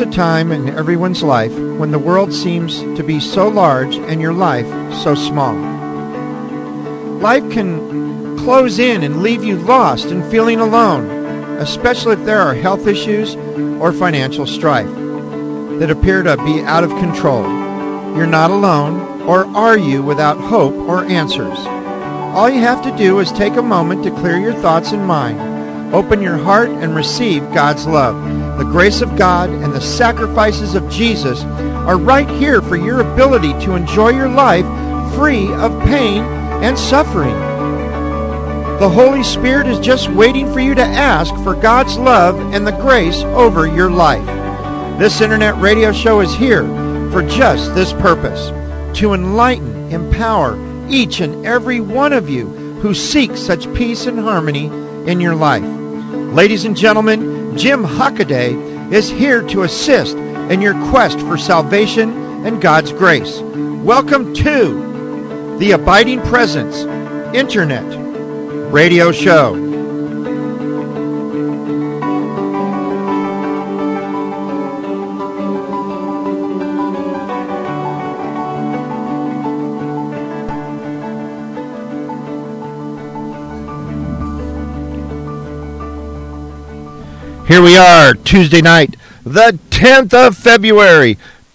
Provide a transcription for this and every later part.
time in everyone's life when the world seems to be so large and your life so small. Life can close in and leave you lost and feeling alone, especially if there are health issues or financial strife that appear to be out of control. You're not alone, or are you without hope or answers? All you have to do is take a moment to clear your thoughts and mind. Open your heart and receive God's love. The grace of God and the sacrifices of Jesus are right here for your ability to enjoy your life free of pain and suffering. The Holy Spirit is just waiting for you to ask for God's love and the grace over your life. This internet radio show is here for just this purpose, to enlighten, empower each and every one of you who seek such peace and harmony in your life. Ladies and gentlemen, Jim Hockaday is here to assist in your quest for salvation and God's grace. Welcome to the Abiding Presence Internet Radio Show. Here we are, Tuesday night, the 10th of February,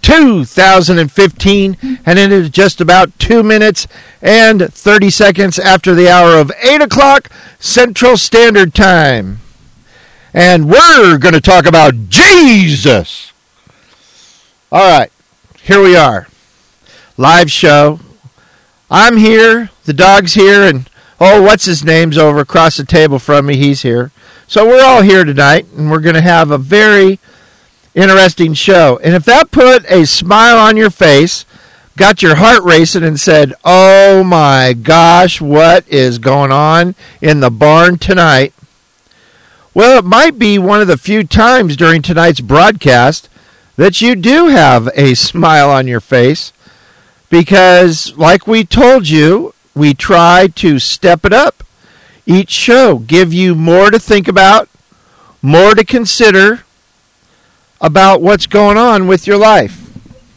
2015, and it is just about 2 minutes and 30 seconds after the hour of 8 o'clock Central Standard Time. And we're going to talk about Jesus. All right, here we are, live show. I'm here, the dog's here, and what's his name's over across the table from me, he's here. So we're all here tonight, and we're going to have a very interesting show. And if that put a smile on your face, got your heart racing, and said, oh my gosh, what is going on in the barn tonight? Well, it might be one of the few times during tonight's broadcast that you do have a smile on your face, because like we told you, we try to step it up. Each show give you more to think about, more to consider about what's going on with your life.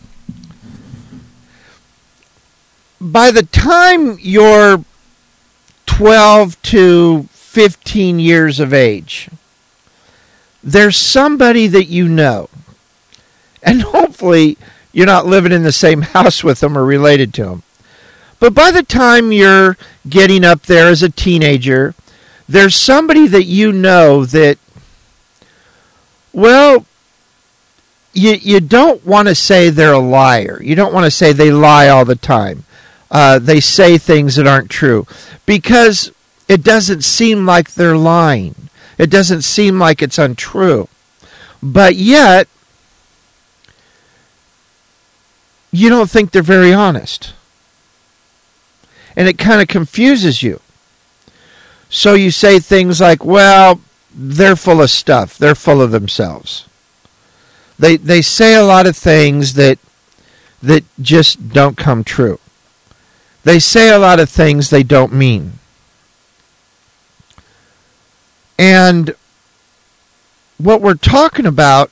By the time you're 12 to 15 years of age, there's somebody that you know. And hopefully you're not living in the same house with them or related to them. But by the time you're getting up there as a teenager, there's somebody that you know that, well, you don't want to say they're a liar. You don't want to say they lie all the time. They say things that aren't true, because it doesn't seem like they're lying. It doesn't seem like it's untrue. But yet, you don't think they're very honest. And it kind of confuses you. So you say things like, well, they're full of stuff. They're full of themselves. They say a lot of things that just don't come true. They say a lot of things they don't mean. And what we're talking about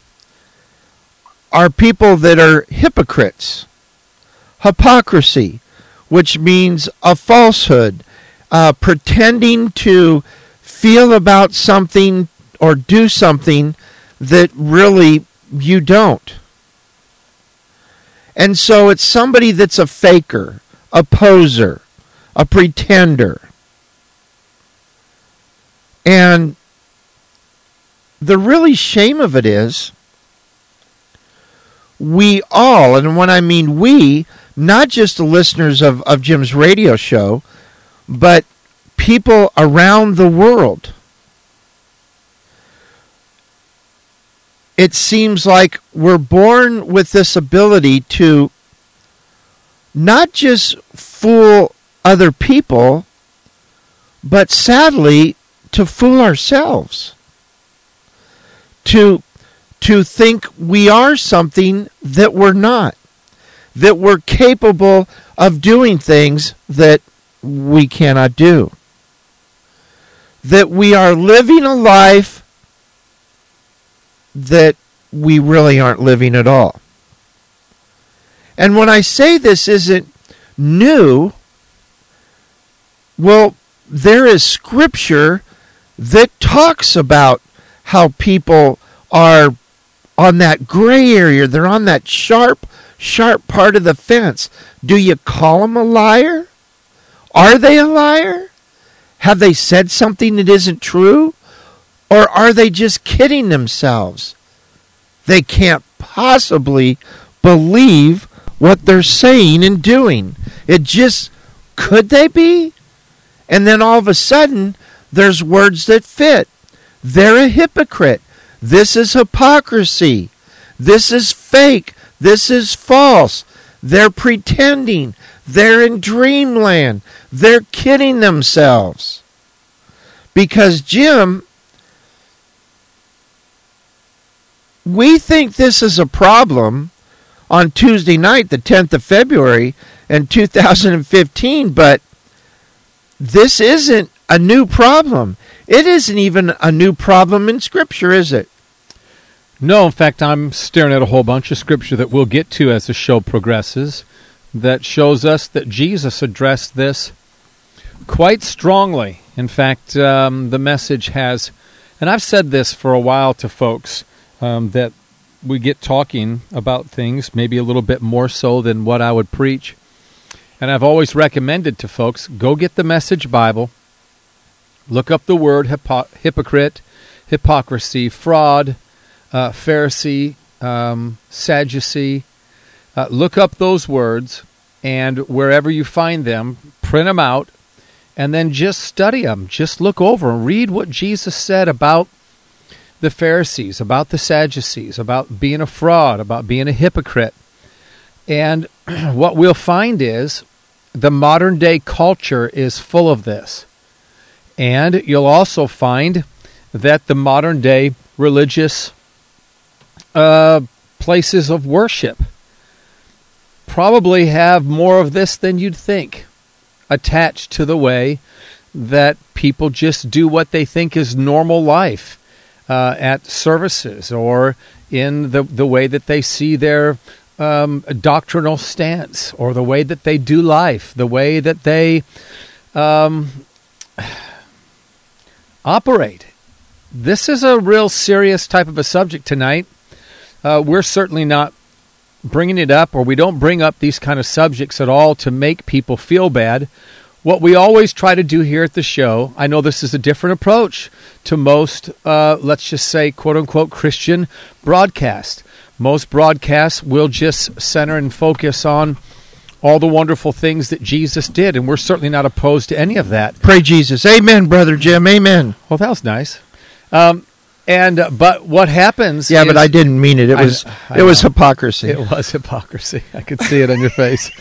are people that are hypocrites. Hypocrisy, which means a falsehood, pretending to feel about something or do something that really you don't. And so it's somebody that's a faker, a poser, a pretender. And the really shame of it is, we all, and when I mean we, not just the listeners of Jim's radio show, but people around the world. It seems like we're born with this ability to not just fool other people, but sadly, to fool ourselves. To think we are something that we're not. That we're capable of doing things that we cannot do. That we are living a life that we really aren't living at all. And when I say this isn't new, well, there is scripture that talks about how people are on that gray area. They're on that sharp part of the fence. Do you call them a liar? Are they a liar? Have they said something that isn't true? Or are they just kidding themselves? They can't possibly believe what they're saying and doing. Could they be? And then all of a sudden, there's words that fit. They're a hypocrite. This is hypocrisy. This is fake. This is false. They're pretending. They're in dreamland. They're kidding themselves. Because, Jim, we think this is a problem on Tuesday night, the 10th of February in 2015, but this isn't a new problem. It isn't even a new problem in Scripture, is it? No, in fact, I'm staring at a whole bunch of Scripture that we'll get to as the show progresses that shows us that Jesus addressed this quite strongly. In fact, the message has, and I've said this for a while to folks, that we get talking about things maybe a little bit more so than what I would preach. And I've always recommended to folks, go get the Message Bible, look up the word hypocrite, hypocrisy, fraud, Pharisee, Sadducee. Look up those words, and wherever you find them, print them out, and then just study them. Just look over and read what Jesus said about the Pharisees, about the Sadducees, about being a fraud, about being a hypocrite. And what we'll find is the modern day culture is full of this. And you'll also find that the modern day religious places of worship probably have more of this than you'd think attached to the way that people just do what they think is normal life at services or in the way that they see their doctrinal stance or the way that they do life, the way that they operate. This is a real serious type of a subject tonight. We're certainly not bringing it up, or we don't bring up these kind of subjects at all to make people feel bad. What we always try to do here at the show, I know this is a different approach to most, let's just say, quote-unquote, Christian broadcast. Most broadcasts will just center and focus on all the wonderful things that Jesus did, and we're certainly not opposed to any of that. Pray Jesus. Amen, Brother Jim. Amen. Well, that was nice. But what happens but I didn't mean it. It was hypocrisy. It was hypocrisy. I could see it on your face.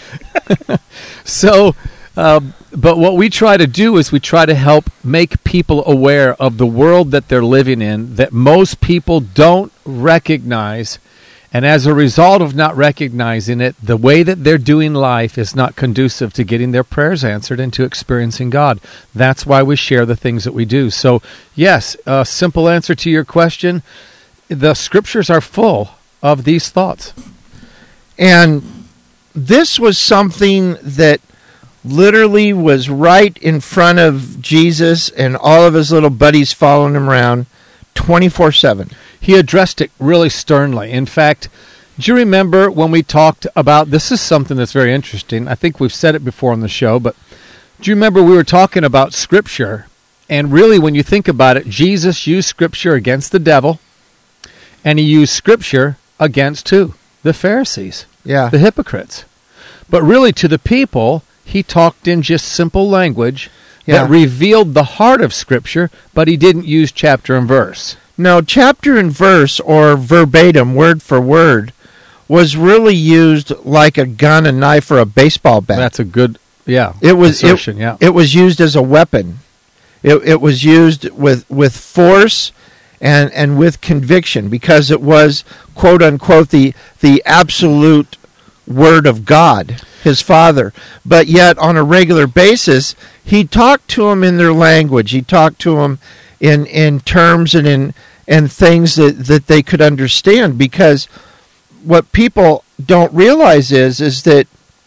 So, but what we try to do is we try to help make people aware of the world that they're living in that most people don't recognize. And as a result of not recognizing it, the way that they're doing life is not conducive to getting their prayers answered and to experiencing God. That's why we share the things that we do. So, yes, a simple answer to your question, the Scriptures are full of these thoughts. And this was something that literally was right in front of Jesus and all of his little buddies following him around 24/7. He addressed it really sternly. In fact, do you remember when we talked about, this is something that's very interesting. I think we've said it before on the show, but do you remember we were talking about Scripture? And really, when you think about it, Jesus used Scripture against the devil, and he used Scripture against who? The Pharisees, the hypocrites. But really, to the people, he talked in just simple language that revealed the heart of Scripture, but he didn't use chapter and verse. No, chapter and verse, or verbatim, word for word, was really used like a gun, a knife, or a baseball bat. That's a good, assertion. It was used as a weapon. It was used with force and with conviction, because it was, quote unquote, the absolute word of God, his Father. But yet, on a regular basis, he talked to them in their language. He talked to them in terms and and things that they could understand. Because what people don't realize is that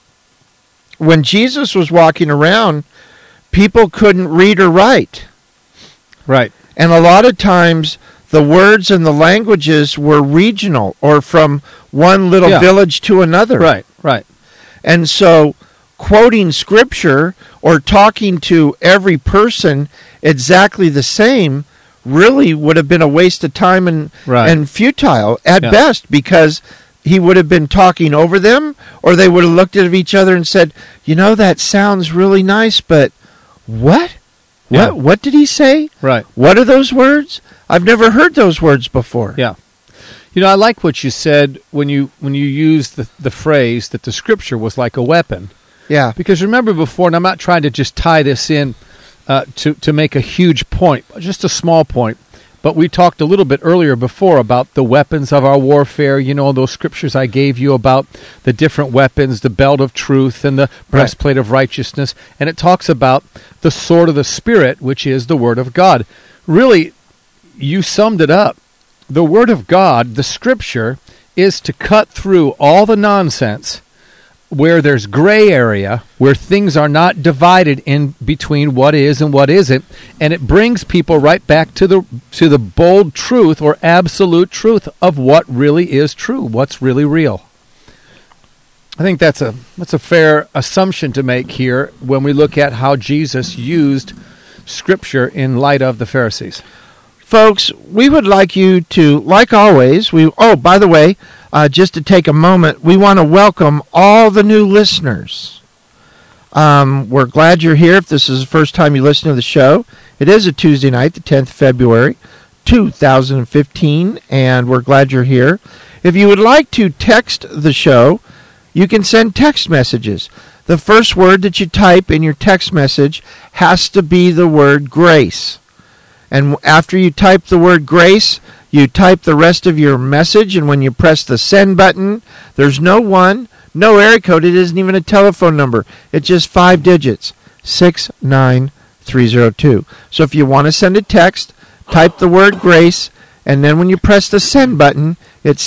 when Jesus was walking around, people couldn't read or write. Right. And a lot of times the words and the languages were regional or from one little village to another. Right, right. And so quoting Scripture or talking to every person exactly the same really would have been a waste of time and futile at best, because he would have been talking over them, or they would have looked at each other and said, that sounds really nice, but what? Yeah. What did he say? Right. What are those words? I've never heard those words before. Yeah. I like what you said when you used the phrase that the Scripture was like a weapon. Yeah. Because remember before, and I'm not trying to just tie this in to make a huge point, just a small point, but we talked a little bit earlier before about the weapons of our warfare. Those scriptures I gave you about the different weapons, the belt of truth and the breastplate of righteousness. And it talks about the sword of the Spirit, which is the Word of God. Really, you summed it up. The Word of God, the Scripture, is to cut through all the nonsense where there's gray area, where things are not divided in between what is and what isn't, and it brings people right back to the bold truth or absolute truth of what really is true, what's really real. I think that's a fair assumption to make here when we look at how Jesus used Scripture in light of the Pharisees. Folks, we would like you to, like always, by the way, just to take a moment, we want to welcome all the new listeners. We're glad you're here. If this is the first time you listen to the show, it is a Tuesday night, the 10th of February, 2015, and we're glad you're here. If you would like to text the show, you can send text messages. The first word that you type in your text message has to be the word grace. And after you type the word grace, you type the rest of your message, and when you press the send button, there's no area code. It isn't even a telephone number. It's just 5 digits, 69302. So if you want to send a text, type the word grace, and then when you press the send button, it's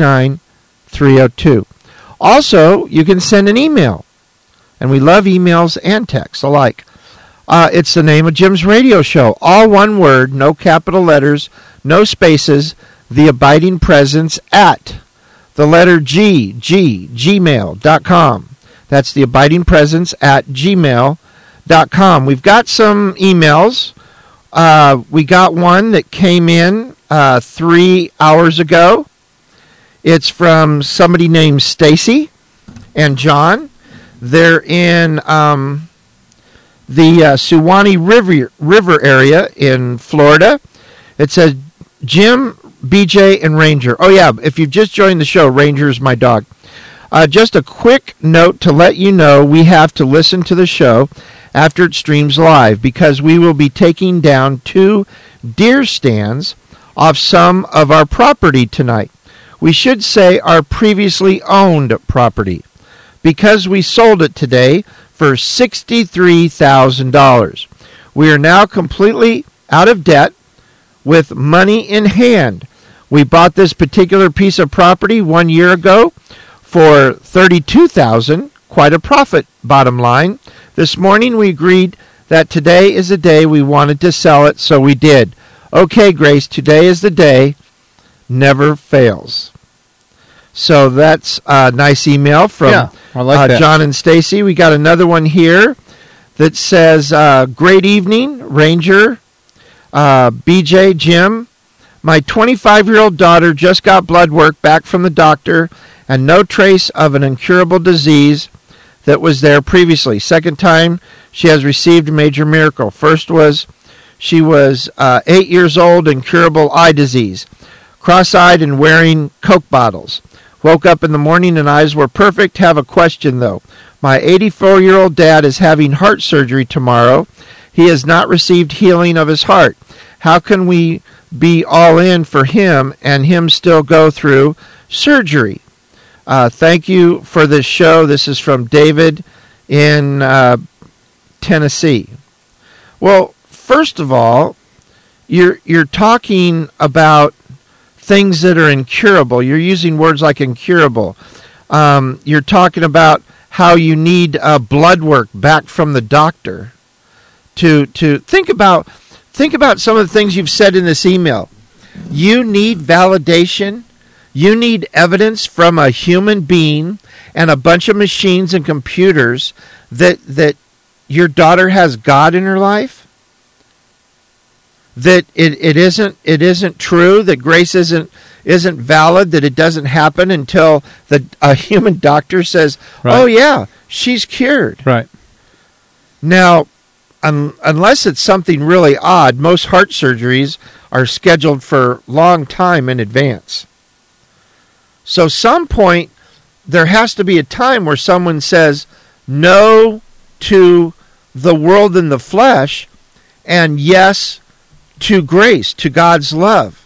69302. Also, you can send an email, and we love emails and texts alike. It's the name of Jim's radio show. All one word, no capital letters, no spaces, The Abiding Presence at the letter gmail.com. That's The Abiding Presence at gmail.com. We've got some emails. We got one that came in 3 hours ago. It's from somebody named Stacy and John. They're in the Suwannee River area in Florida. It says, Jim, BJ, and Ranger. Oh, yeah, if you've just joined the show, Ranger is my dog. Just a quick note to let you know we have to listen to the show after it streams live, because we will be taking down 2 deer stands off some of our property tonight. We should say our previously owned property, because we sold it today for $63,000. We are now completely out of debt with money in hand. We bought this particular piece of property 1 year ago for $32,000, quite a profit, bottom line. This morning we agreed that today is the day we wanted to sell it, so we did. Okay, Grace, today is the day. Never fails. So that's a nice email from I like that. John and Stacy. We got another one here that says, great evening, Ranger, BJ, Jim. My 25-year-old daughter just got blood work back from the doctor and no trace of an incurable disease that was there previously. Second time she has received a major miracle. First was she was 8 years old, incurable eye disease, cross-eyed and wearing Coke bottles. Woke up in the morning and eyes were perfect. Have a question, though. My 84-year-old dad is having heart surgery tomorrow. He has not received healing of his heart. How can we be all in for him and him still go through surgery? Thank you for this show. This is from David in Tennessee. Well, first of all, you're talking about things that are incurable. You're using words like incurable. You're talking about how you need blood work back from the doctor. To think about some of the things you've said in this email. You need validation. You need evidence from a human being and a bunch of machines and computers that your daughter has God in her life. That it isn't true. That grace isn't valid. That it doesn't happen until a human doctor says, right. "Oh yeah, she's cured." Right. Now, unless it's something really odd, most heart surgeries are scheduled for a long time in advance. So some point, there has to be a time where someone says no to the world and the flesh and yes to grace, to God's love,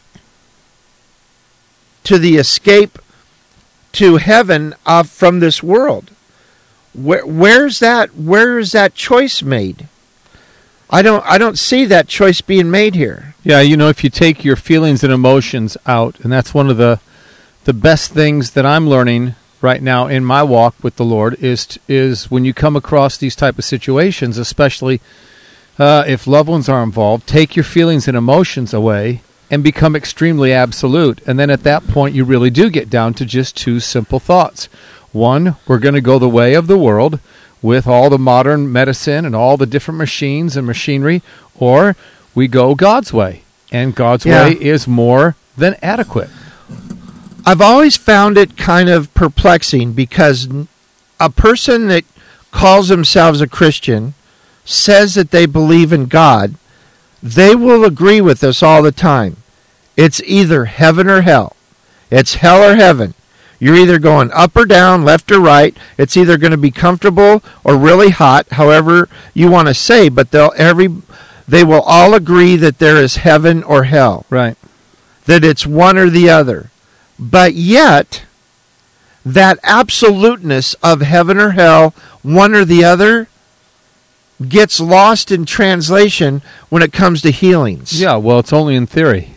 to the escape to heaven from this world. Where is that choice made? I don't see that choice being made here. Yeah, if you take your feelings and emotions out, and that's one of the best things that I'm learning right now in my walk with the Lord is when you come across these type of situations, especially if loved ones are involved, take your feelings and emotions away and become extremely absolute. And then at that point, you really do get down to just two simple thoughts. One, we're going to go the way of the world with all the modern medicine and all the different machines and machinery, or we go God's way. And God's way is more than adequate. I've always found it kind of perplexing because a person that calls themselves a Christian says that they believe in God, they will agree with us all the time. It's either heaven or hell. It's hell or heaven. You're either going up or down, left or right. It's either going to be comfortable or really hot, however you want to say, but they will all agree that there is heaven or hell. Right. That it's one or the other. But yet, that absoluteness of heaven or hell, one or the other, gets lost in translation when it comes to healings. Yeah, well, it's only in theory.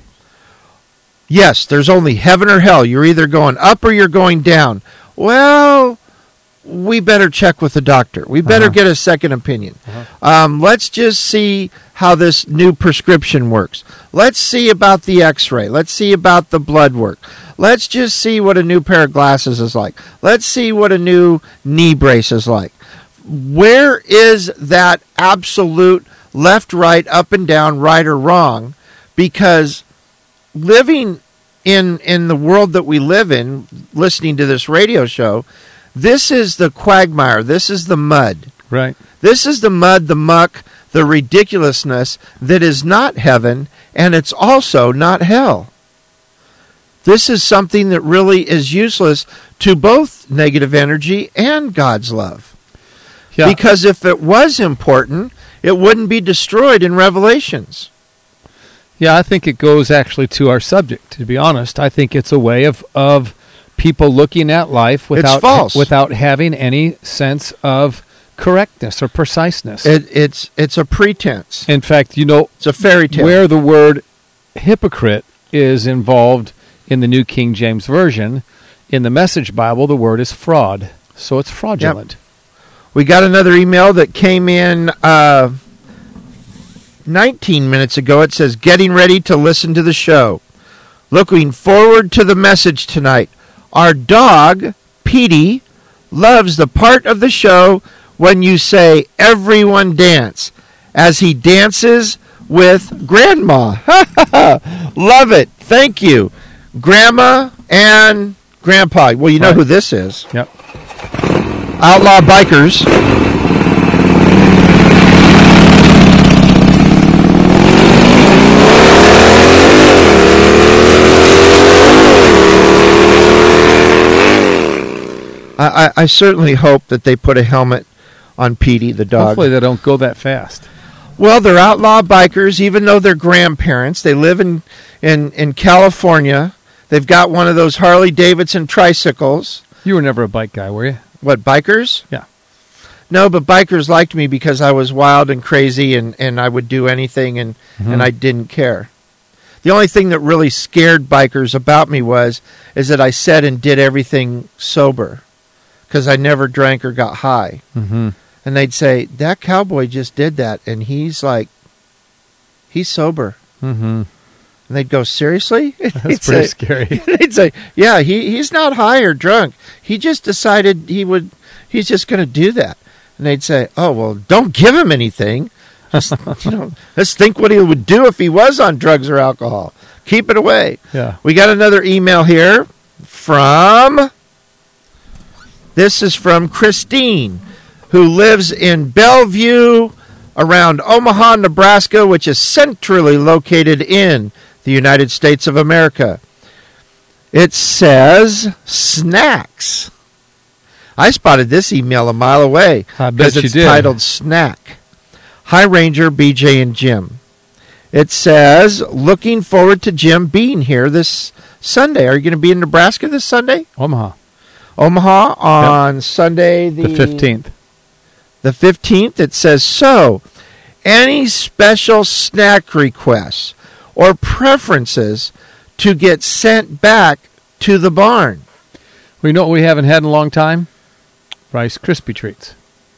Yes, there's only heaven or hell. You're either going up or you're going down. Well, we better check with the doctor. We better get a second opinion. Let's just see how this new prescription works. Let's see about the x-ray. Let's see about the blood work. Let's just see what a new pair of glasses is like. Let's see what a new knee brace is like. Where is that absolute left, right, up and down, right or wrong? Because living in the world that we live in, listening to this radio show, this is the quagmire. This is the mud. Right. This is the mud, the muck, the ridiculousness that is not heaven, and it's also not hell. This is something that really is useless to both negative energy and God's love. Yeah. Because if it was important, it wouldn't be destroyed in Revelations. Yeah, I think it goes actually to our subject, to be honest. I think it's a way of people looking at life without having any sense of correctness or preciseness. It's a pretense. In fact, it's a fairy tale. Where the word hypocrite is involved in the New King James Version, in the Message Bible, the word is fraud. So it's fraudulent. Yep. We got another email that came in 19 minutes ago. It says, getting ready to listen to the show. Looking forward to the message tonight. Our dog, Petey, loves the part of the show when you say, everyone dance, as he dances with Grandma. Love it. Thank you. Grandma and Grandpa. Well, you know who this is. Yep. Outlaw Bikers. I certainly hope that they put a helmet on Petey, the dog. Hopefully they don't go that fast. Well, they're outlaw bikers, even though they're grandparents. They live in California. They've got one of those Harley-Davidson tricycles. You were never a bike guy, were you? What, bikers? Yeah. No, but bikers liked me because I was wild and crazy and I would do anything and I didn't care. The only thing that really scared bikers about me is that I said and did everything sober, because I never drank or got high. Mm-hmm. And they'd say, that cowboy just did that, and he's sober. Mm-hmm. And they'd go, seriously? That's pretty scary. They'd say, yeah, he's not high or drunk. He just decided he's just going to do that. And they'd say, oh, well, don't give him anything. Just, let's think what he would do if he was on drugs or alcohol. Keep it away. Yeah. We got another email here this is from Christine, who lives in Bellevue, around Omaha, Nebraska, which is centrally located in the United States of America. It says snacks. I spotted this email a mile away because it's titled Snack. Hi, Ranger, BJ, and Jim. It says, looking forward to Jim being here this Sunday. Are you going to be in Nebraska this Sunday? Omaha on Sunday the 15th. The 15th. It says, so, any special snack requests or preferences to get sent back to the barn? Well, you know what we haven't had in a long time? Rice Krispie Treats.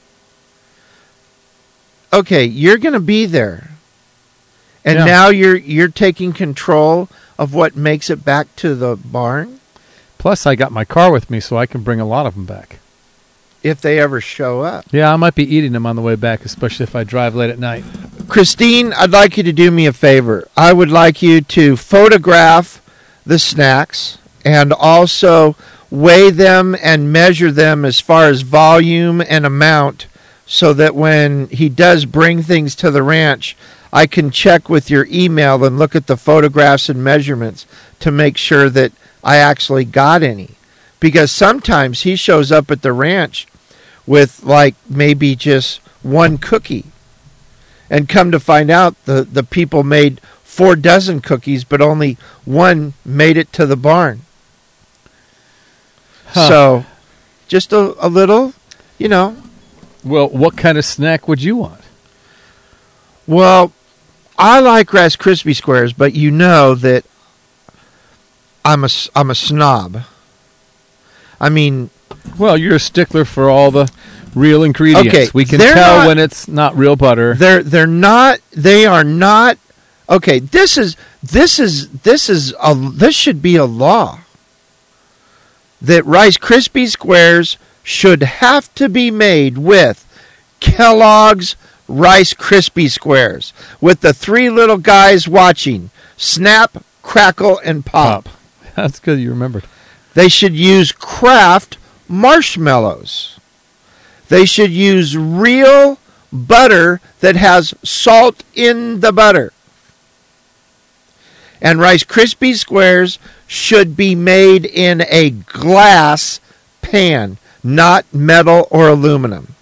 Okay, you're going to be there. And now you're taking control of what makes it back to the barn? Plus, I got my car with me, so I can bring a lot of them back. If they ever show up. Yeah, I might be eating them on the way back, especially if I drive late at night. Christine, I'd like you to do me a favor. I would like you to photograph the snacks and also weigh them and measure them as far as volume and amount, so that when he does bring things to the ranch, I can check with your email and look at the photographs and measurements to make sure that I actually got any. Because sometimes he shows up at the ranch with maybe just one cookie. And come to find out, the people made 4 dozen cookies, but only one made it to the barn. Huh. So, just a little, Well, what kind of snack would you want? Well, I like Rice Krispie Squares, but you know that I'm a snob. I mean, well, you're a stickler for all the real ingredients. Okay, we can tell when it's not real butter. They're not. They are not. Okay, this should be a law that Rice Krispie Squares should have to be made with Kellogg's Rice Krispie Squares, with the 3 little guys watching. Snap, crackle, and pop. That's good you remembered. They should use Kraft marshmallows. They should use real butter that has salt in the butter. And Rice Krispie Squares should be made in a glass pan, not metal or aluminum.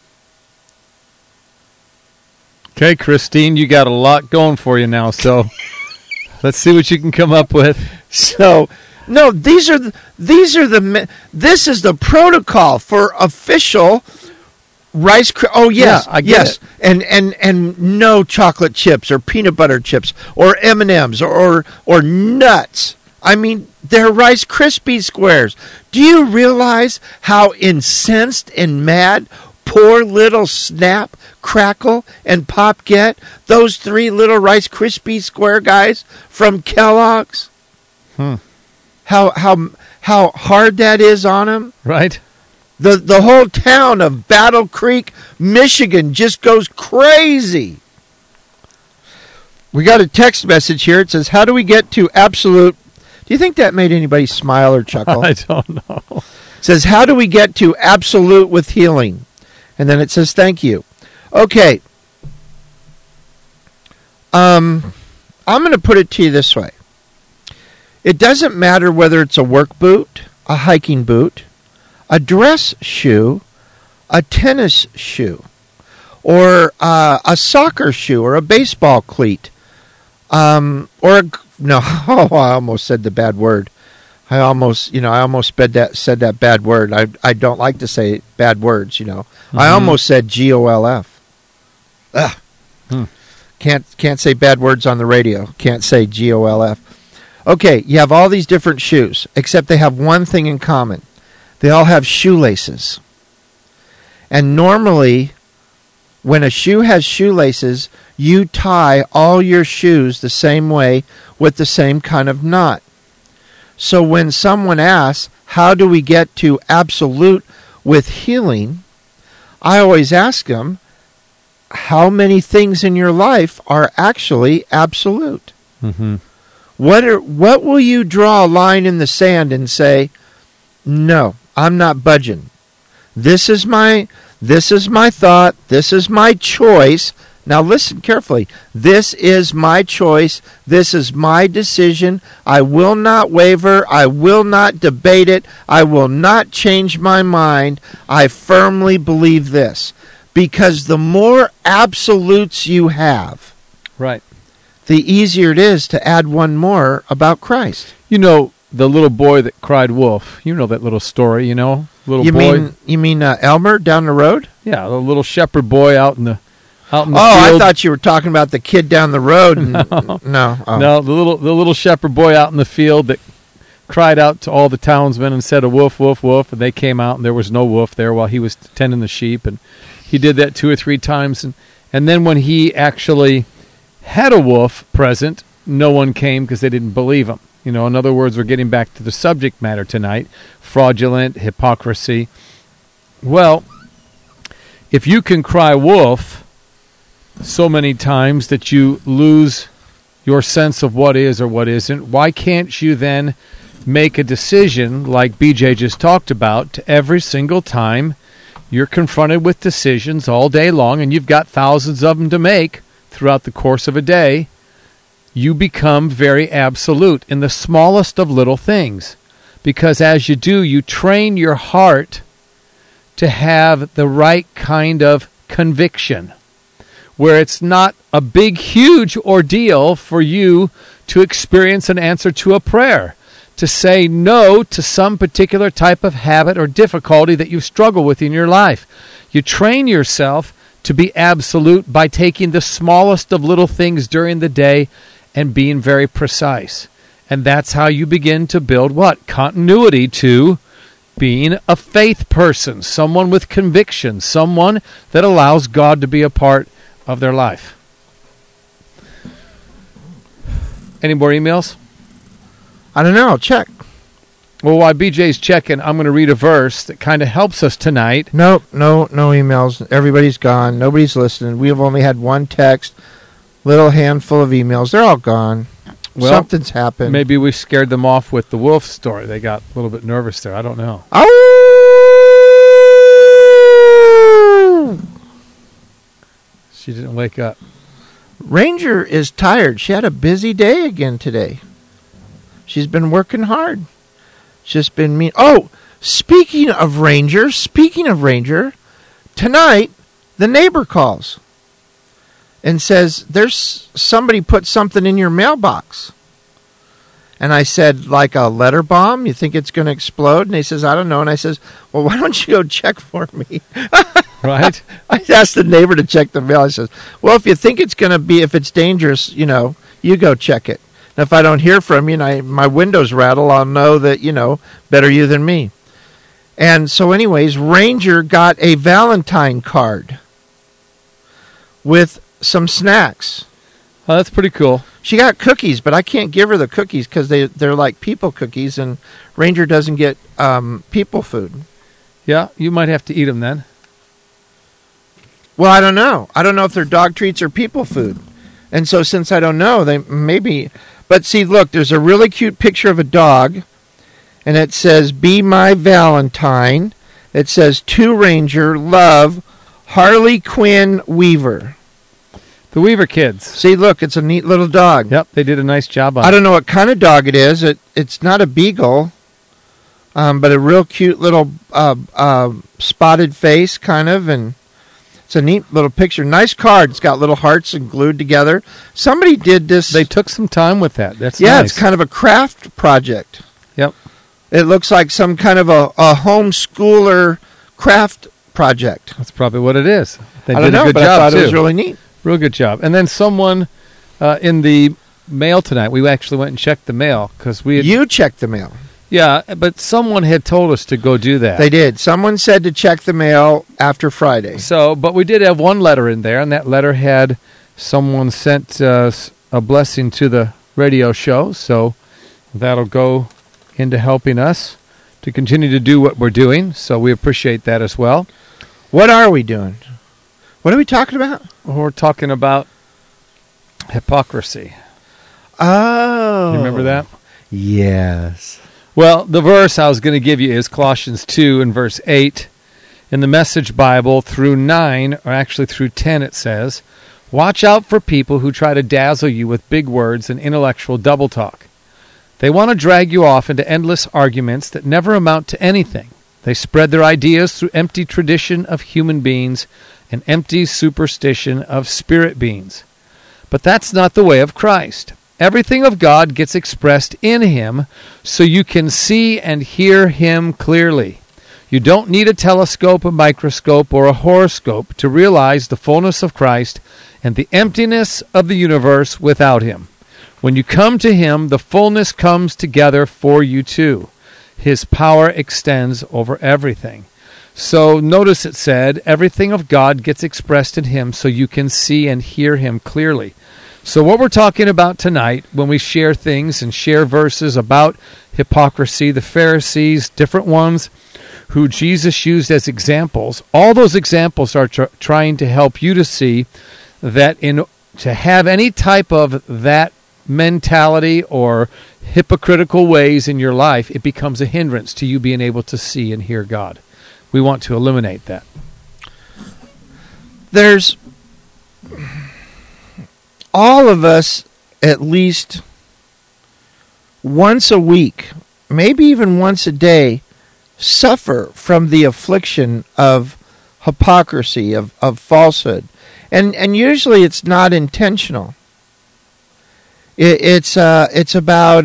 Okay, Christine, you got a lot going for you now, so let's see what you can come up with. So, no, this is the protocol for official Rice. Oh yes, yeah, I get it. And no chocolate chips or peanut butter chips or M&Ms or nuts. I mean, they're Rice Krispie Squares. Do you realize how incensed and mad poor little Snap, Crackle, and Pop get? Those 3 little Rice Krispie Square guys from Kellogg's. How hard that is on them. Right. The whole town of Battle Creek, Michigan just goes crazy. We got a text message here. It says, how do we get to absolute... Do you think that made anybody smile or chuckle? I don't know. It says, how do we get to absolute with healing? And then it says, thank you. Okay. I'm going to put it to you this way. It doesn't matter whether it's a work boot, a hiking boot, a dress shoe, a tennis shoe, or a soccer shoe, or a baseball cleat, I almost said the bad word. I almost said that bad word. I don't like to say bad words, Mm-hmm. I almost said GOLF. Ugh. Can't say bad words on the radio. Can't say GOLF. Okay, you have all these different shoes, except they have one thing in common. They all have shoelaces. And normally, when a shoe has shoelaces, you tie all your shoes the same way with the same kind of knot. So when someone asks, how do we get to absolute with healing, I always ask them, how many things in your life are actually absolute? Mm-hmm. What will you draw a line in the sand and say, no, I'm not budging. This is my thought. This is my choice. Now listen carefully. This is my choice. This is my decision. I will not waver. I will not debate it. I will not change my mind. I firmly believe this. Because the more absolutes you have, Right. the easier it is to add one more about Christ. You know, the little boy that cried wolf. You know that little story, you know? Little boy. You mean Elmer down the road? Yeah, the little shepherd boy out in the field. I thought you were talking about the kid down the road. No. No, the little shepherd boy out in the field that cried out to all the townsmen and said, a wolf, wolf, wolf, and they came out and there was no wolf there while he was tending the sheep, and he did that 2 or 3 times, and then when he actually had a wolf present, no one came because they didn't believe him. You know, in other words, we're getting back to the subject matter tonight, fraudulent, hypocrisy. Well, if you can cry wolf so many times that you lose your sense of what is or what isn't, why can't you then make a decision like BJ just talked about to every single time you're confronted with decisions all day long, and you've got thousands of them to make throughout the course of a day, you become very absolute in the smallest of little things. Because as you do, you train your heart to have the right kind of conviction, where it's not a big, huge ordeal for you to experience an answer to a prayer, to say no to some particular type of habit or difficulty that you struggle with in your life. You train yourself to be absolute by taking the smallest of little things during the day and being very precise. And that's how you begin to build what? Continuity to being a faith person, someone with conviction, someone that allows God to be a part of their life. Any more emails? I don't know. I'll check. Well, while BJ's checking, I'm going to read a verse that kind of helps us tonight. No emails. Everybody's gone. Nobody's listening. We have only had one text, little handful of emails. They're all gone. Well, something's happened. Maybe we scared them off with the wolf story. They got a little bit nervous there. I don't know. Oh! She didn't wake up. Ranger is tired. She had a busy day again today. She's been working hard. Just been mean. Oh, speaking of Ranger, tonight the neighbor calls and says, there's somebody put something in your mailbox. And I said, like a letter bomb? You think it's going to explode? And he says, I don't know. And I says, well, why don't you go check for me? Right? I asked the neighbor to check the mail. I says, well, if you think it's going to be, if it's dangerous, you go check it. And if I don't hear from you and my windows rattle, I'll know that, better you than me. And so anyways, Ranger got a Valentine card with some snacks. Oh, that's pretty cool. She got cookies, but I can't give her the cookies because they're like people cookies, and Ranger doesn't get people food. Yeah, you might have to eat them then. Well, I don't know. I don't know if they're dog treats or people food. And so since I don't know, they maybe... But see, look, there's a really cute picture of a dog, and it says, Be My Valentine. It says, To Ranger, Love, Harley Quinn Weaver. The Weaver kids. See, look, it's a neat little dog. Yep, they did a nice job on it. I don't know what kind of dog it is. It's not a beagle, but a real cute little spotted face, kind of, and it's a neat little picture. Nice card. It's got little hearts and glued together. Somebody did this. They took some time with that. That's yeah, nice. It's kind of a craft project. Yep. It looks like some kind of a homeschooler craft project. That's probably what it is. They I did don't know, a good but job I thought too. It was really neat. Real good job. And then someone in the mail tonight. We actually went and checked the mail because we had, You checked the mail. Yeah, but someone had told us to go do that. They did. Someone said to check the mail after Friday. So, but we did have one letter in there, and that letter had someone sent us a blessing to the radio show. So that'll go into helping us to continue to do what we're doing. So we appreciate that as well. What are we doing? What are we talking about? We're talking about hypocrisy. Oh. You remember that? Yes. Well, the verse I was going to give you is Colossians 2 and verse 8. In the Message Bible through 9, or actually through 10, it says, "Watch out for people who try to dazzle you with big words and intellectual double talk. They want to drag you off into endless arguments that never amount to anything. They spread their ideas through empty tradition of human beings and empty superstition of spirit beings. But that's not the way of Christ. Everything of God gets expressed in Him so you can see and hear Him clearly. You don't need a telescope, a microscope, or a horoscope to realize the fullness of Christ and the emptiness of the universe without Him. When you come to Him, the fullness comes together for you too. His power extends over everything." So notice it said, everything of God gets expressed in Him so you can see and hear Him clearly. So what we're talking about tonight, when we share things and share verses about hypocrisy, the Pharisees, different ones who Jesus used as examples, all those examples are trying to help you to see that to have any type of that mentality or hypocritical ways in your life, it becomes a hindrance to you being able to see and hear God. We want to eliminate that. There's all of us at least once a week, maybe even once a day, suffer from the affliction of hypocrisy, of falsehood. And usually it's not intentional. It's about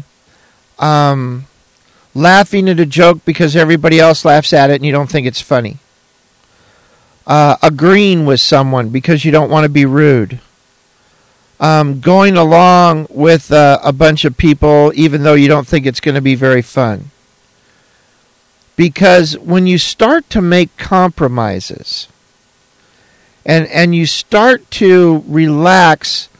laughing at a joke because everybody else laughs at it and you don't think it's funny. Agreeing with someone because you don't want to be rude. Going along with a bunch of people even though you don't think it's going to be very fun. Because when you start to make compromises and you start to relax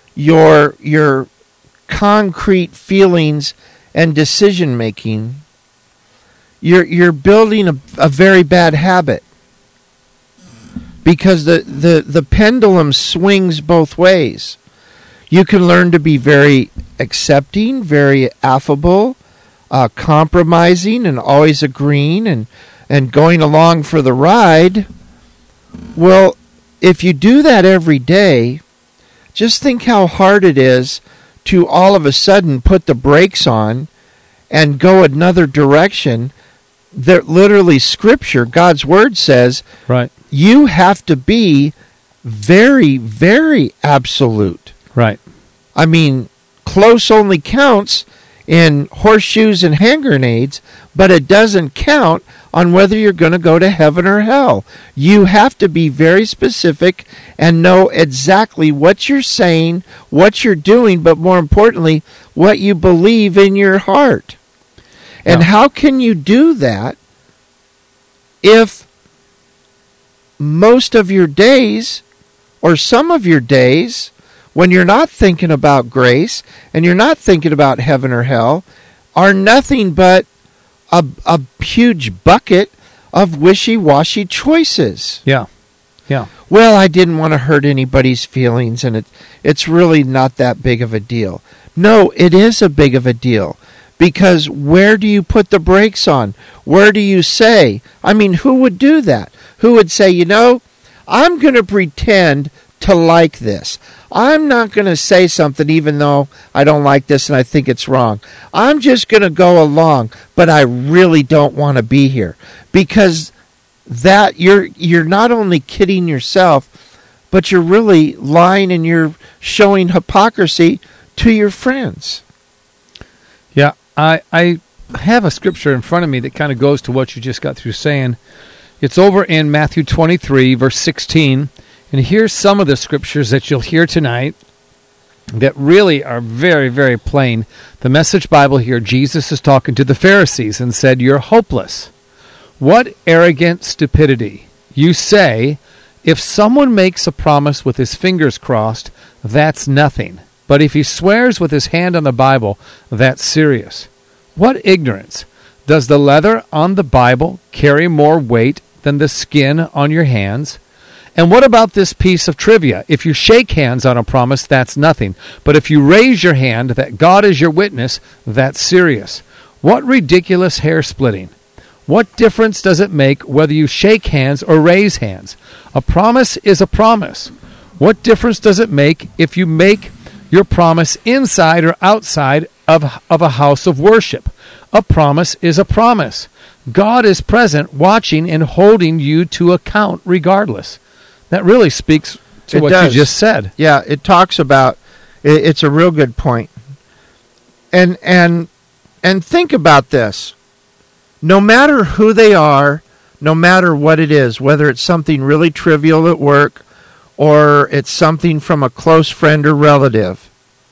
your concrete feelings and decision making, you're building a very bad habit, because the pendulum swings both ways. You can learn to be very accepting, very affable, compromising, and always agreeing and going along for the ride. Well, if you do that every day, just think how hard it is to all of a sudden put the brakes on and go another direction. That literally Scripture, God's Word says, right, you have to be very, very absolute. Right. I mean, close only counts in horseshoes and hand grenades, but it doesn't count on whether you're going to go to heaven or hell. You have to be very specific and know exactly what you're saying, what you're doing, but more importantly, what you believe in your heart. And how can you do that if most of your days, or some of your days, when you're not thinking about grace and you're not thinking about heaven or hell, are nothing but a huge bucket of wishy-washy choices? Yeah. Yeah. Well, I didn't want to hurt anybody's feelings, and it's really not that big of a deal. No, it is a big of a deal. Because where do you put the brakes on? Where do you say? I mean, who would do that? Who would say, I'm going to pretend to like this. I'm not going to say something even though I don't like this and I think it's wrong. I'm just going to go along, but I really don't want to be here. Because that you're not only kidding yourself, but you're really lying and you're showing hypocrisy to your friends. Yeah, I have a scripture in front of me that kind of goes to what you just got through saying. It's over in Matthew 23, verse 16. And here's some of the scriptures that you'll hear tonight that really are very, very plain. The Message Bible here, Jesus is talking to the Pharisees and said, "You're hopeless. What arrogant stupidity. You say, if someone makes a promise with his fingers crossed, that's nothing. But if he swears with his hand on the Bible, that's serious. What ignorance! Does the leather on the Bible carry more weight than the skin on your hands? And what about this piece of trivia? If you shake hands on a promise, that's nothing. But if you raise your hand that God is your witness, that's serious. What ridiculous hair splitting! What difference does it make whether you shake hands or raise hands? A promise is a promise. What difference does it make if you make your promise inside or outside of a house of worship? A promise is a promise. God is present, watching and holding you to account regardless." That really speaks to what you just said. Yeah, it talks about, it's a real good point. And think about this. No matter who they are, no matter what it is, whether it's something really trivial at work or it's something from a close friend or relative,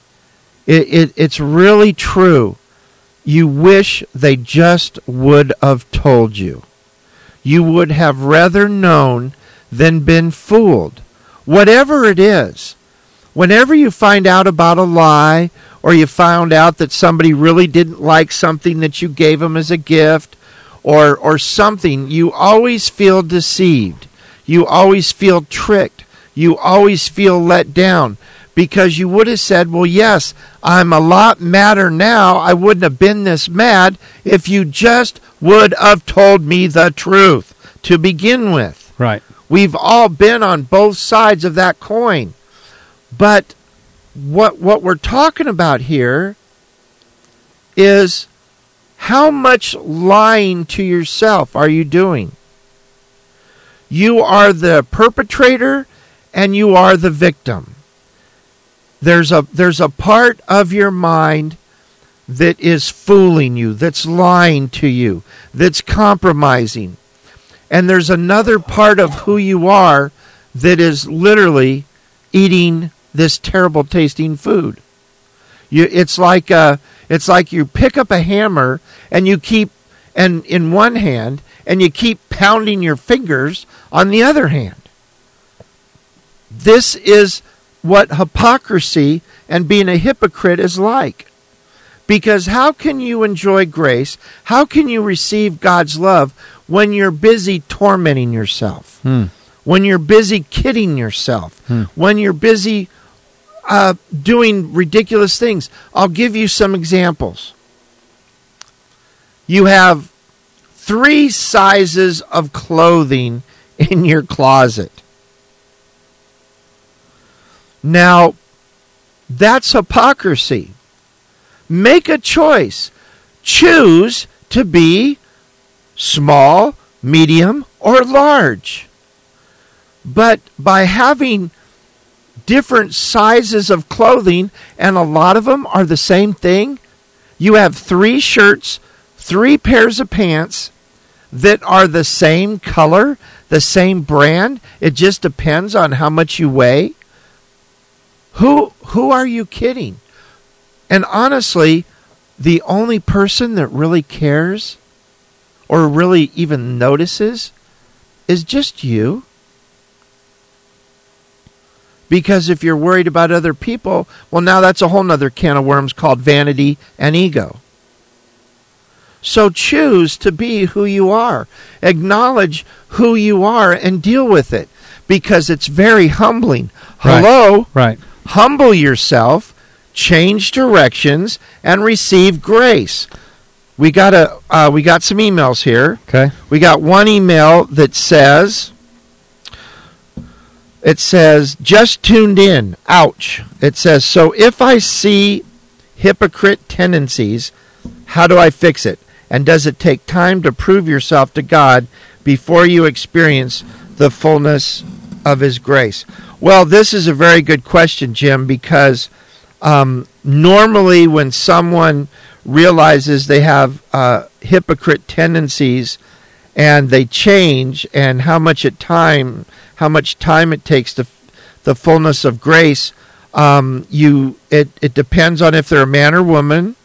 it's really true. You wish they just would have told you. You would have rather known than been fooled. Whatever it is, whenever you find out about a lie or you found out that somebody really didn't like something that you gave them as a gift or something, you always feel deceived. You always feel tricked. You always feel let down because you would have said, well, yes, I'm a lot madder now. I wouldn't have been this mad if you just would have told me the truth to begin with. Right. We've all been on both sides of that coin. But what we're talking about here is how much lying to yourself are you doing? You are the perpetrator and you are the victim. There's a part of your mind that is fooling you, that's lying to you, that's compromising. And there's another part of who you are that is literally eating this terrible tasting food. It's like you pick up a hammer and you keep in one hand and you keep pounding your fingers on the other hand. This is what hypocrisy and being a hypocrite is like. Because how can you enjoy grace? How can you receive God's love when you're busy tormenting yourself? When you're busy kidding yourself? When you're busy doing ridiculous things? I'll give you some examples. You have 3 sizes of clothing in your closet. Now, that's hypocrisy. Make a choice. Choose to be small, medium, or large. But by having different sizes of clothing, and a lot of them are the same thing, you have 3 shirts, 3 pairs of pants that are the same color, the same brand. It just depends on how much you weigh. Who are you kidding? And honestly, the only person that really cares or really even notices is just you. Because if you're worried about other people, well, now that's a whole nother can of worms called vanity and ego. So choose to be who you are. Acknowledge who you are and deal with it. Because it's very humbling. Hello? Right. Humble yourself. Change directions and receive grace. We got some emails here. Okay. We got one email that says, just tuned in. Ouch. It says, so if I see hypocrite tendencies, how do I fix it? And does it take time to prove yourself to God before you experience the fullness of His grace? Well, this is a very good question, Jim, because normally when someone realizes they have hypocrite tendencies and they change, and how much time it takes to the fullness of grace, It depends on if they're a man or woman,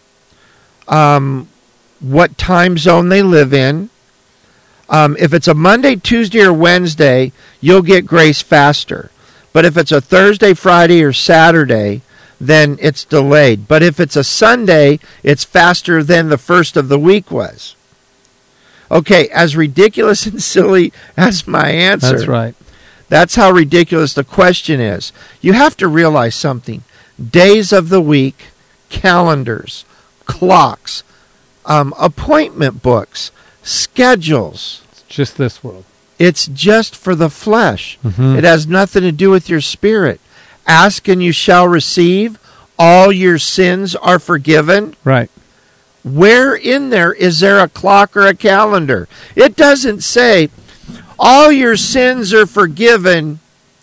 what time zone they live in. If it's a Monday, Tuesday, or Wednesday, you'll get grace faster. But if it's a Thursday, Friday, or Saturday, then it's delayed. But if it's a Sunday, it's faster than the first of the week was. Okay, as ridiculous and silly as my answer. That's right. That's how ridiculous the question is. You have to realize something. Days of the week, calendars, clocks, appointment books, schedules. It's just this world. It's just for the flesh. Mm-hmm. It has nothing to do with your spirit. Ask and you shall receive. All your sins are forgiven. Right. Where in there is there a clock or a calendar? It doesn't say, all your sins are forgiven,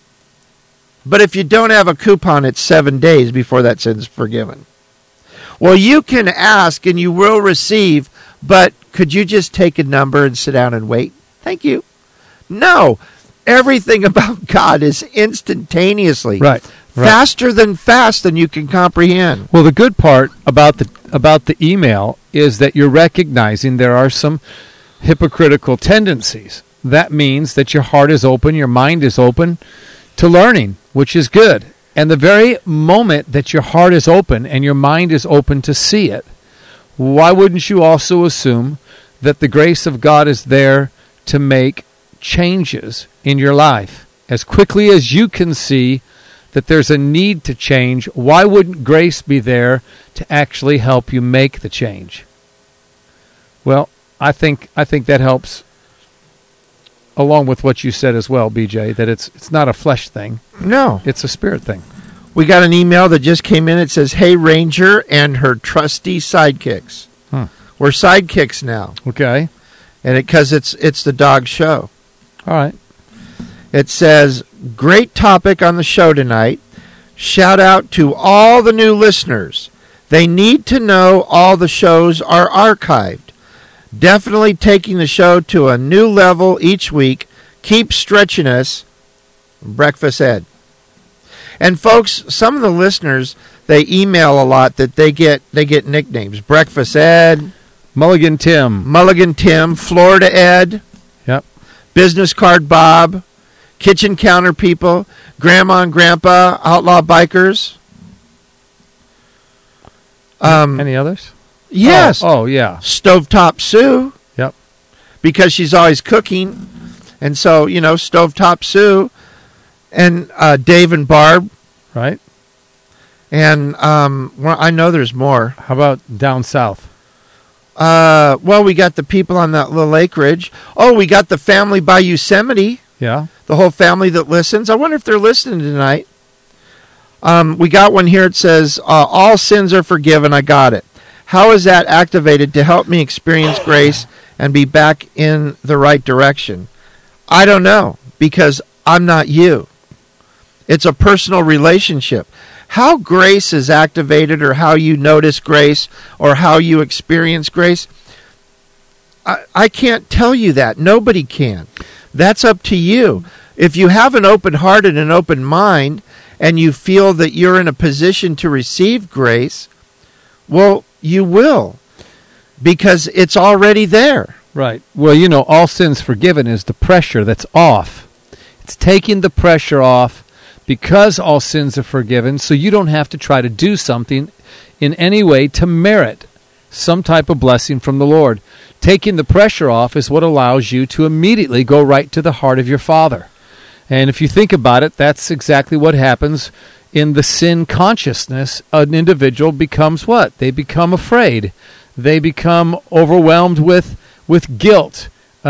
but if you don't have a coupon, it's 7 days before that sin's forgiven. Well, you can ask and you will receive, but could you just take a number and sit down and wait? Thank you. No. Everything about God is instantaneously. Right. Faster than fast than you can comprehend. Well, the good part about the email is that you're recognizing there are some hypocritical tendencies. That means that your heart is open, your mind is open to learning, which is good. And the very moment that your heart is open and your mind is open to see it, why wouldn't you also assume that the grace of God is there to make changes in your life? As quickly as you can see that there's a need to change, why wouldn't grace be there to actually help you make the change? Well, I think that helps, along with what you said as well, BJ, that it's not a flesh thing. No. It's a spirit thing. We got an email that just came in. It says, hey, Ranger and her trusty sidekicks. We're sidekicks now. Okay. And because it's the dog show. All right. It says, great topic on the show tonight. Shout out to all the new listeners. They need to know all the shows are archived. Definitely taking the show to a new level each week. Keep stretching us. Breakfast Ed. And folks, some of the listeners, they email a lot that they get nicknames. Breakfast Ed. Mulligan Tim. Florida Ed. Yep. Business Card Bob. Kitchen Counter People, Grandma and Grandpa, Outlaw Bikers. Any others? Yes. Oh, yeah. Stovetop Sue. Yep. Because she's always cooking. And so, Stovetop Sue. And Dave and Barb. Right. And I know there's more. How about down south? Well, we got the people on that little acreage. Oh, we got the family by Yosemite. Yeah. The whole family that listens. I wonder if they're listening tonight. We got one here. It says, all sins are forgiven. I got it. How is that activated to help me experience grace and be back in the right direction? I don't know, because I'm not you. It's a personal relationship. How grace is activated, or how you notice grace, or how you experience grace, I can't tell you that. Nobody can. That's up to you. If you have an open heart and an open mind, and you feel that you're in a position to receive grace, well, you will, because it's already there. Right. Well, all sins forgiven is the pressure that's off. It's taking the pressure off because all sins are forgiven, so you don't have to try to do something in any way to merit some type of blessing from the Lord. Taking the pressure off is what allows you to immediately go right to the heart of your Father. And if you think about it, that's exactly what happens in the sin consciousness. An individual becomes what? They become afraid. They become overwhelmed with guilt.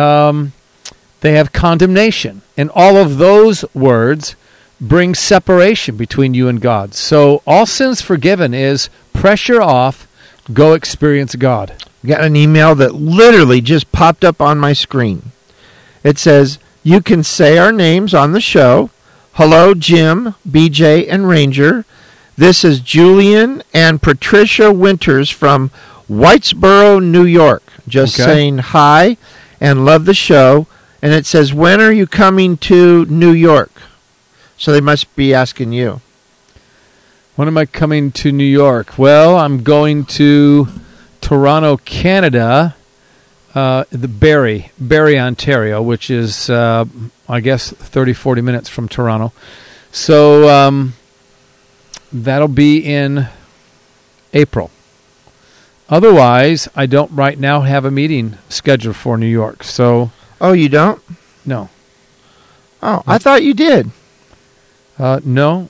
They have condemnation. And all of those words bring separation between you and God. So all sins forgiven is pressure off, go experience God. Got an email that literally just popped up on my screen. It says, you can say our names on the show. Hello, Jim, BJ, and Ranger. This is Julian and Patricia Winters from Whitesboro, New York. Just saying hi and love the show. And it says, when are you coming to New York? So they must be asking you. When am I coming to New York? Well, I'm going to Toronto, Canada, the Barrie, Ontario, which is, I guess, 30, 40 minutes from Toronto. So that'll be in April. Otherwise, I don't right now have a meeting scheduled for New York. So. Oh, you don't? No. Oh, I thought you did. No.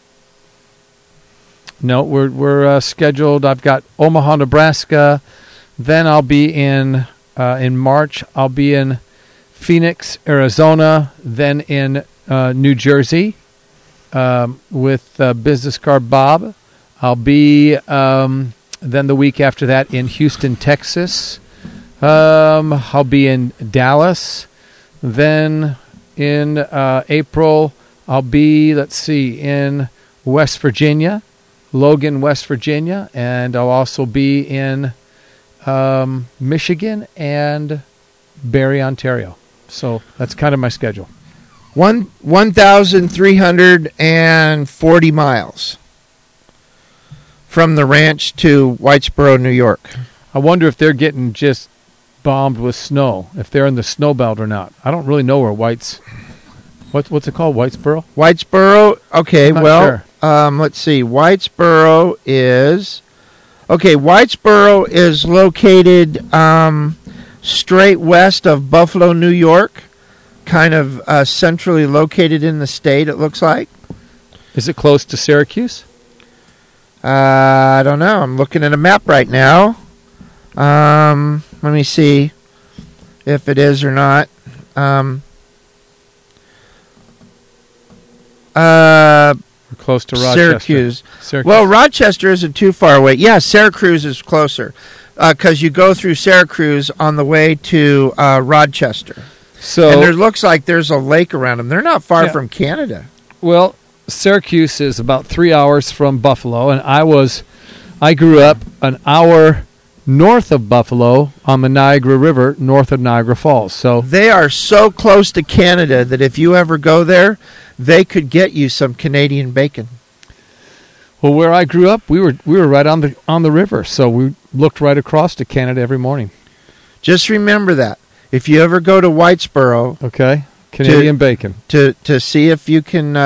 No, we're scheduled. I've got Omaha, Nebraska. Then I'll be in March. I'll be in Phoenix, Arizona. Then in New Jersey with Business Card Bob. I'll be then the week after that in Houston, Texas. I'll be in Dallas. Then in April, I'll be in West Virginia. Logan, West Virginia, and I'll also be in Michigan and Barrie, Ontario. So that's kind of my schedule. 1,340 miles from the ranch to Whitesboro, New York. I wonder if they're getting just bombed with snow, if they're in the snow belt or not. I don't really know where what's it called, Whitesboro? Whitesboro, okay, well, sure. Let's see. Whitesboro is located straight west of Buffalo, New York, kind of centrally located in the state, it looks like. Is it close to Syracuse? I don't know. I'm looking at a map right now. Let me see if it is or not. Close to Rochester. Syracuse. Well, Rochester isn't too far away. Yeah, Syracuse is closer because you go through Syracuse on the way to Rochester. And it looks like there's a lake around them. They're not far from Canada. Well, Syracuse is about 3 hours from Buffalo, and I grew up an hour north of Buffalo on the Niagara River, north of Niagara Falls. So they are so close to Canada that if you ever go there, they could get you some Canadian bacon. Well, where I grew up, we were right on the river, so we looked right across to Canada every morning. Just remember that. If you ever go to Whitesboro, okay, Canadian bacon. To see if you can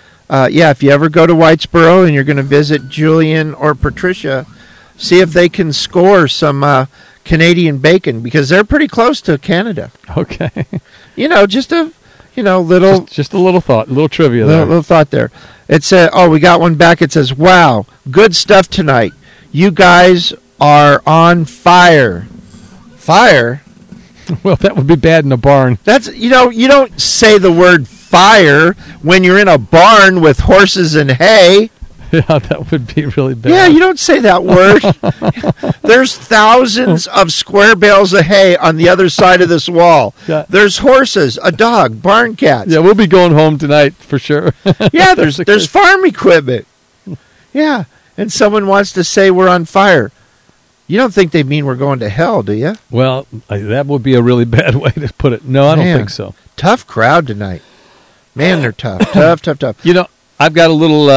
if you ever go to Whitesboro and you're going to visit Julian or Patricia, see if they can score some Canadian bacon because they're pretty close to Canada. Okay. Just a little just a little thought, a little trivia there. Little thought there. It said, we got one back. It says, "Wow, good stuff tonight. You guys are on fire." Fire? Well, that would be bad in a barn. That's you don't say the word fire when you're in a barn with horses and hay. Yeah, that would be really bad. Yeah, you don't say that word. There's thousands of square bales of hay on the other side of this wall. Yeah. There's horses, a dog, barn cats. Yeah, we'll be going home tonight for sure. Yeah, there's farm equipment. Yeah, and someone wants to say we're on fire. You don't think they mean we're going to hell, do you? Well, that would be a really bad way to put it. No, I don't think so. Tough crowd tonight. Man, they're tough. Tough. I've got a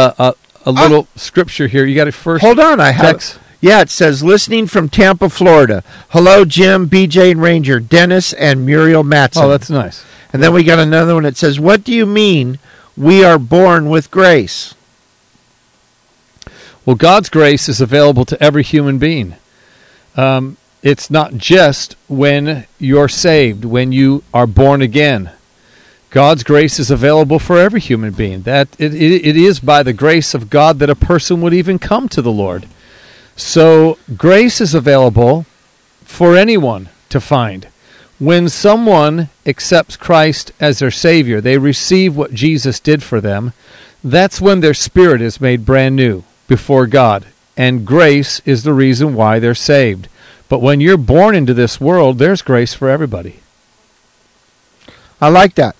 little scripture here. You got it first? Hold on, I have it. Yeah, it says, listening from Tampa, Florida. Hello, Jim, BJ, and Ranger, Dennis, and Muriel Matson. Oh, that's nice. And then we got another one that says, what do you mean we are born with grace? Well, God's grace is available to every human being. It's not just when you're saved, when you are born again. God's grace is available for every human being. That it is by the grace of God that a person would even come to the Lord. So grace is available for anyone to find. When someone accepts Christ as their Savior, they receive what Jesus did for them. That's when their spirit is made brand new before God. And grace is the reason why they're saved. But when you're born into this world, there's grace for everybody. I like that.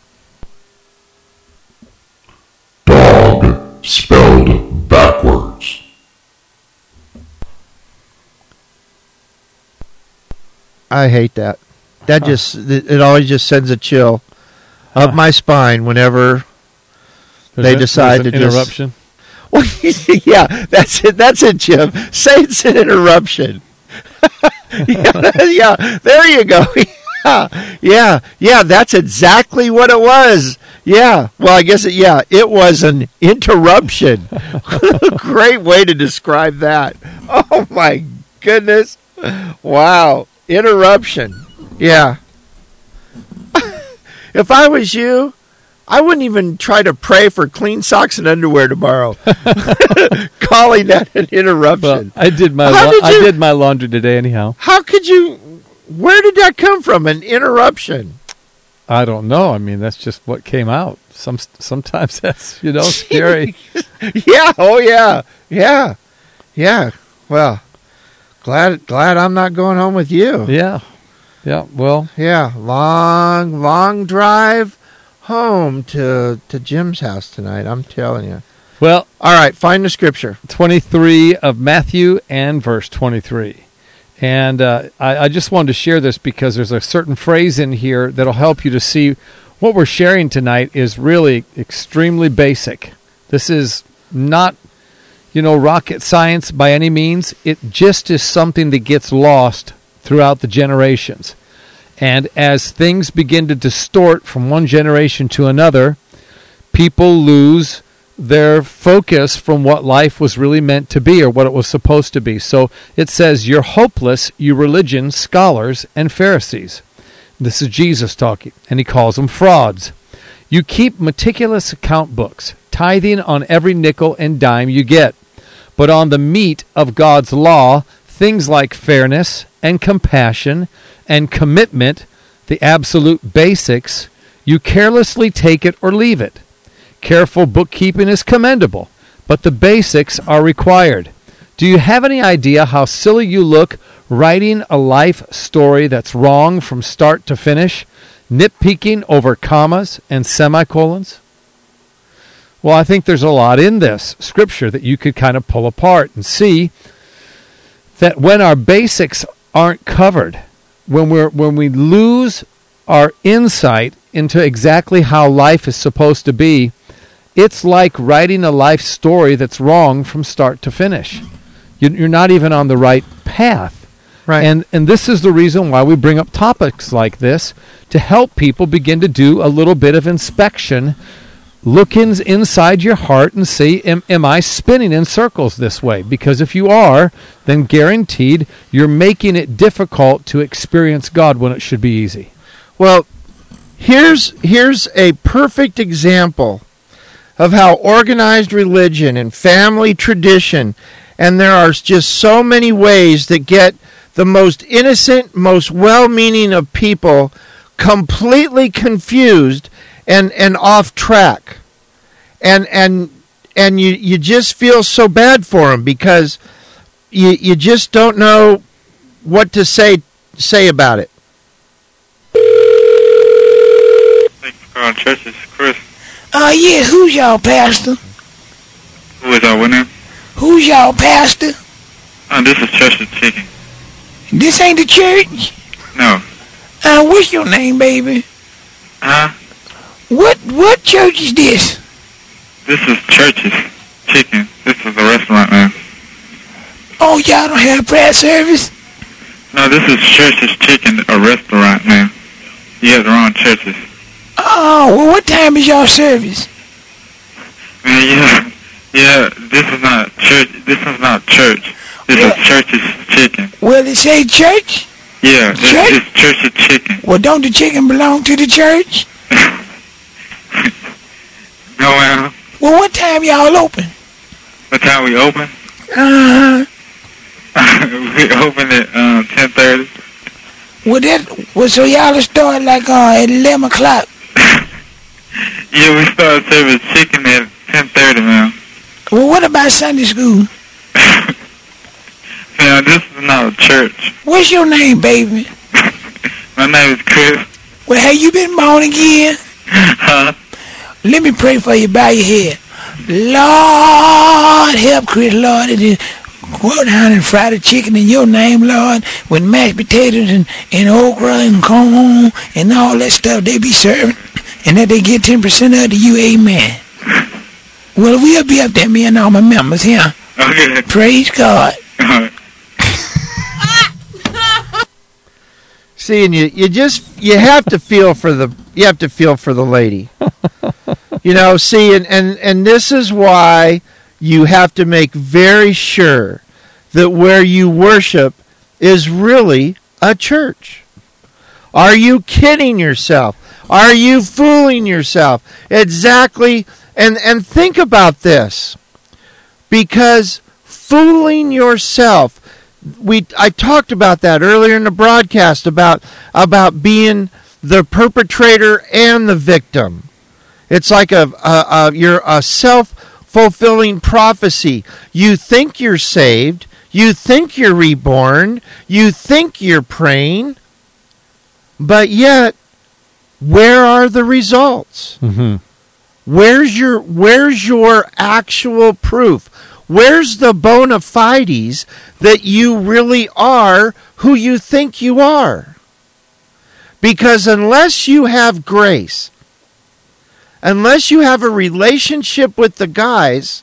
Dog spelled backwards. I hate that. That it always just sends a chill up my spine whenever they decide to interruption. Well, yeah, that's it. That's it, Jim. Say it's an interruption. Yeah, there you go. Yeah, that's exactly what it was. Yeah, well, I guess, it was an interruption. Great way to describe that. Oh, my goodness. Wow, interruption. Yeah. If I was you, I wouldn't even try to pray for clean socks and underwear tomorrow. Calling that an interruption. Well, I did my laundry today anyhow. How could you? Where did that come from? An interruption? I don't know. I mean, that's just what came out. Sometimes that's scary. Yeah. Oh yeah. Yeah. Yeah. Well, glad I'm not going home with you. Yeah. Yeah. Well. Yeah. Long drive home to Jim's house tonight. I'm telling you. Well. All right. Find the scripture. 23 of Matthew and verse 23. And I just wanted to share this because there's a certain phrase in here that'll help you to see what we're sharing tonight is really extremely basic. This is not, rocket science by any means. It just is something that gets lost throughout the generations. And as things begin to distort from one generation to another, people lose their focus from what life was really meant to be or what it was supposed to be. So it says, "You're hopeless, you religion scholars and Pharisees." This is Jesus talking, and he calls them frauds. "You keep meticulous account books, tithing on every nickel and dime you get. But on the meat of God's law, things like fairness and compassion and commitment, the absolute basics, you carelessly take it or leave it. Careful bookkeeping is commendable, but the basics are required. Do you have any idea how silly you look writing a life story that's wrong from start to finish, nitpicking over commas and semicolons?" Well, I think there's a lot in this scripture that you could kind of pull apart and see that when our basics aren't covered, when we lose our insight into exactly how life is supposed to be, it's like writing a life story that's wrong from start to finish. You're not even on the right path. Right. And this is the reason why we bring up topics like this, to help people begin to do a little bit of inspection, look inside your heart and see, am I spinning in circles this way? Because if you are, then guaranteed you're making it difficult to experience God when it should be easy. Well, here's a perfect example of how organized religion and family tradition, and there are just so many ways that get the most innocent, most well-meaning of people completely confused and off track. And you just feel so bad for them because you just don't know what to say about it. Thank you for calling church. This is Chris. Yeah, who's y'all pastor? Who is our winner? Who's y'all pastor? This is Church's Chicken. This ain't the church? No. What's your name, baby? What church is this? This is Church's Chicken. This is a restaurant, man. Oh, y'all don't have prayer service? No, this is Church's Chicken, a restaurant, man. You have the wrong churches. Oh, well, what time is y'all service? Man, yeah, this is not church. This is not church. This is Church's Chicken. Well, it say church? Yeah, it's Church's Chicken. Well, don't the chicken belong to the church? No, man. Well, what time y'all open? What time we open? We open at 10:30. Well, so y'all start like at 11 o'clock. Yeah, we start serving chicken at 10:30, man. Well, what about Sunday school? Man, this is not a church. What's your name, baby? My name is Chris. Well, have you been born again? Huh? Let me pray for you. Bow your head. Lord, help Chris, Lord. And then go down and fry the chicken in your name, Lord, with mashed potatoes and okra and corn and all that stuff they be serving. And that they get 10% of to you, amen. Well, we'll be up there, me and all my members here. Okay. Praise God. See, and you have to feel for the lady. See, and this is why you have to make very sure that where you worship is really a church. Are you kidding yourself? Are you fooling yourself? Exactly. And think about this. Because fooling yourself, I talked about that earlier in the broadcast about being the perpetrator and the victim. It's like you're a self-fulfilling prophecy. You think you're saved. You think you're reborn. You think you're praying. But yet, where are the results? Mm-hmm. Where's your actual proof? Where's the bona fides that you really are who you think you are? Because unless you have grace, unless you have a relationship with the guys,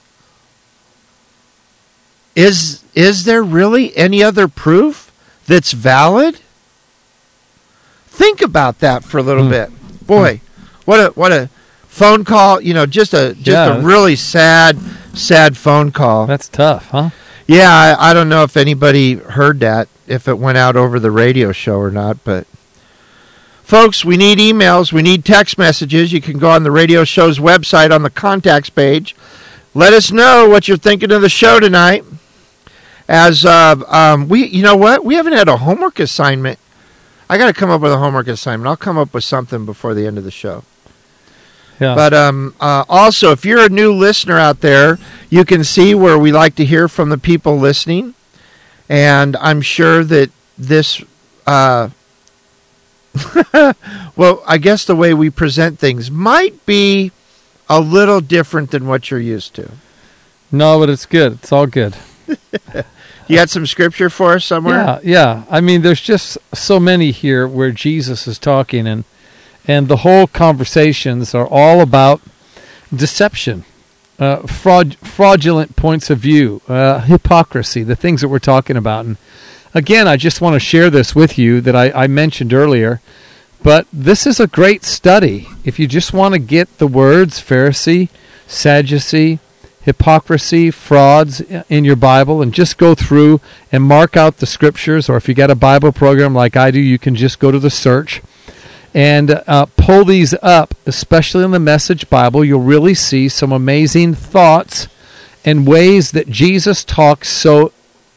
is there really any other proof that's valid? Think about that for a little bit. Boy, what a phone call, just a really sad phone call. That's tough, huh? Yeah, I don't know if anybody heard that, if it went out over the radio show or not, but folks, we need emails, we need text messages. You can go on the radio show's website on the contacts page. Let us know what you're thinking of the show tonight. As you know what? We haven't had a homework assignment. I got to come up with a homework assignment. I'll come up with something before the end of the show. Yeah. But also, if you're a new listener out there, you can see where we like to hear from the people listening. And I'm sure that this, well, I guess the way we present things might be a little different than what you're used to. No, but it's good. It's all good. You got some scripture for us somewhere? Yeah. I mean, there's just so many here where Jesus is talking, and the whole conversations are all about deception, fraudulent points of view, hypocrisy, the things that we're talking about. And again, I just want to share this with you that I mentioned earlier, but this is a great study. If you just want to get the words Pharisee, Sadducee, hypocrisy, frauds in your Bible, and just go through and mark out the scriptures, or if you got a Bible program like I do, you can just go to the search and pull these up, especially in the Message Bible. You'll really see some amazing thoughts and ways that Jesus talks so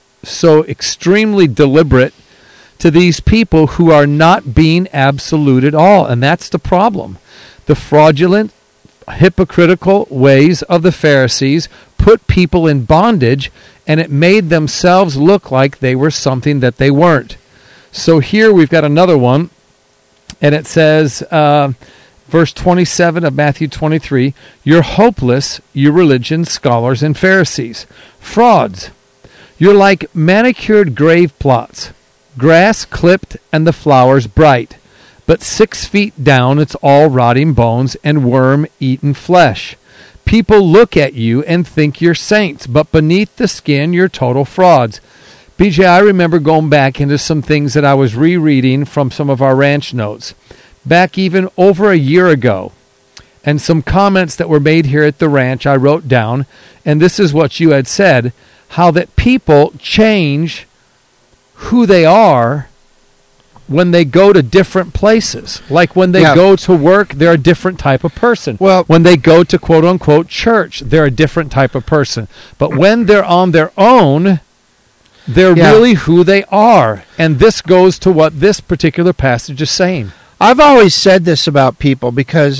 extremely deliberate to these people who are not being absolute at all. And that's the problem. The fraudulent, hypocritical ways of the Pharisees put people in bondage, and it made themselves look like they were something that they weren't. So here we've got another one, and it says, verse 27 of Matthew 23, "You're hopeless, you religion scholars and Pharisees, frauds. You're like manicured grave plots, grass clipped and the flowers bright. But 6 feet down, it's all rotting bones and worm-eaten flesh. People look at you and think you're saints, but beneath the skin, you're total frauds." BJ, I remember going back into some things that I was rereading from some of our ranch notes, back even over a year ago, and some comments that were made here at the ranch I wrote down, and this is what you had said, how that people change who they are when they go to different places. Like when they go to work, they're a different type of person. Well, when they go to quote-unquote church, they're a different type of person. But when they're on their own, they're really who they are. And this goes to what this particular passage is saying. I've always said this about people because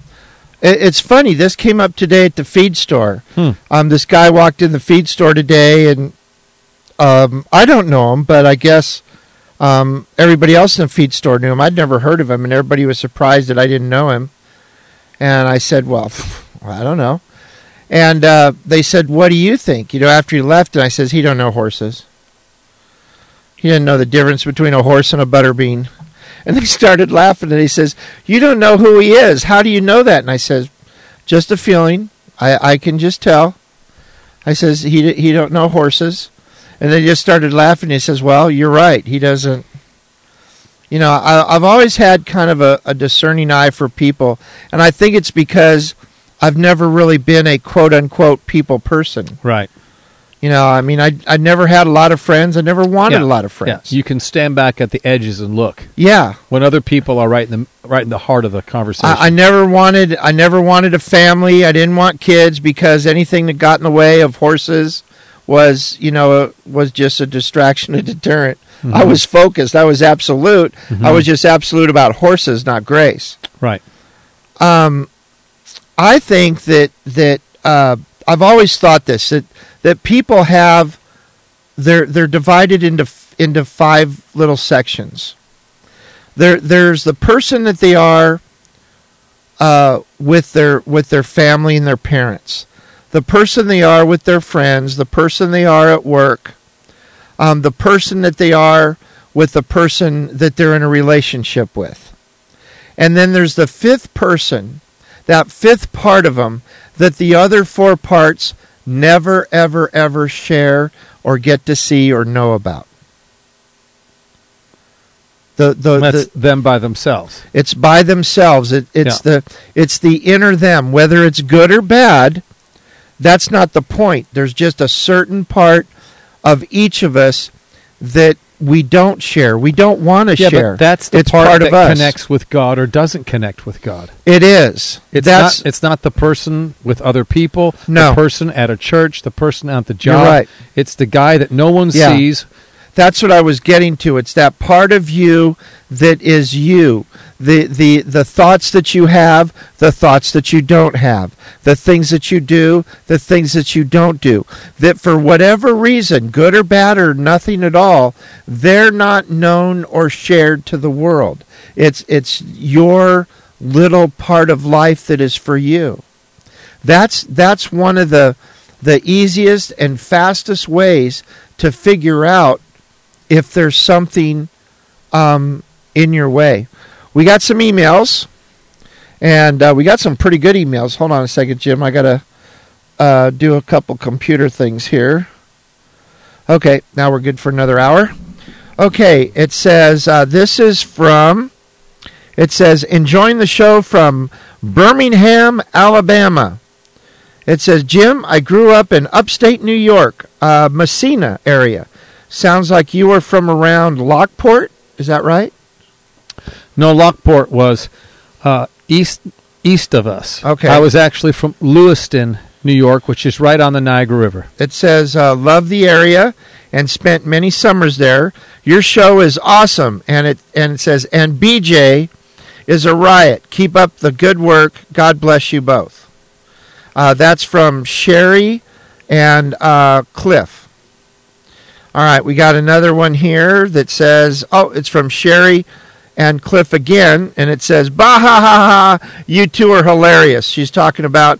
it's funny. This came up today at the feed store. This guy walked in the feed store today, and I don't know him, but I guess everybody else in the feed store knew him. I'd never heard of him, and everybody was surprised that I didn't know him. And I said, well, I don't know. And they said, what do you think? After he left, and I says, he don't know horses. He didn't know the difference between a horse and a butterbean. And they started laughing, and he says, you don't know who he is. How do you know that? And I says, just a feeling. I can just tell. I says, he don't know horses. And then he just started laughing. He says, well, you're right. He doesn't. You know, I've always had kind of a discerning eye for people. And I think it's because I've never really been a quote-unquote people person. Right. You know, I mean, I never had a lot of friends. I never wanted a lot of friends. Yeah. You can stand back at the edges and look. Yeah. When other people are right in the heart of the conversation. I never wanted a family. I didn't want kids because anything that got in the way of horses was just a distraction, a deterrent. Mm-hmm. I was focused. I was absolute. Mm-hmm. I was just absolute about horses, not grace. Right. I think that I've always thought this, that people have they're divided into 5 little sections. There's the person that they are with their family and their parents, the person they are with their friends, the person they are at work, the person that they are with the person that they're in a relationship with. And then there's the 5th person, that 5th part of them that the other 4 parts never, ever, ever share or get to see or know about. That's them by themselves. It's by themselves. It's the inner them. Whether it's good or bad, that's not the point. There's just a certain part of each of us that we don't share. We don't want to share. But that's the part that connects with God or doesn't connect with God. It is. It's not the person with other people, no. The person at a church, the person at the job. You're right. It's the guy that no one sees. That's what I was getting to. It's that part of you that is you. The thoughts that you have, the thoughts that you don't have, the things that you do, the things that you don't do. That for whatever reason, good or bad or nothing at all, they're not known or shared to the world. It's your little part of life that is for you. That's one of the easiest and fastest ways to figure out if there's something in your way. We got some emails, and we got some pretty good emails. Hold on a second, Jim. I got to do a couple computer things here. Okay, now we're good for another hour. Okay, it says, enjoying the show from Birmingham, Alabama. It says, Jim, I grew up in upstate New York, Messina area. Sounds like you were from around Lockport. Is that right? No, Lockport was east of us. Okay. I was actually from Lewiston, New York, which is right on the Niagara River. It says, love the area and spent many summers there. Your show is awesome. And it says, and BJ is a riot. Keep up the good work. God bless you both. That's from Sherry and Cliff. All right, we got another one here that says, it's from Sherry and Cliff again, and it says, bah ha ha ha, you two are hilarious. She's talking about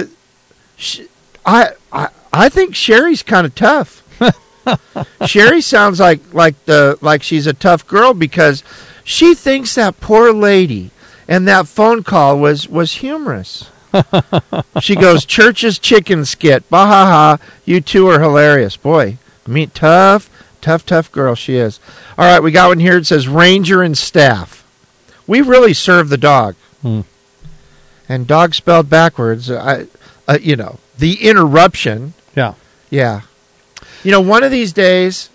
I think Sherry's kind of tough. Sherry sounds like she's a tough girl because she thinks that poor lady and that phone call was humorous. She goes, Church's chicken skit, bah ha ha, you two are hilarious. Boy. I mean, tough girl she is. All right, we got one here. It says Ranger and Staff. We really serve the dog. And dog spelled backwards. The interruption. Yeah. Yeah. One of these days.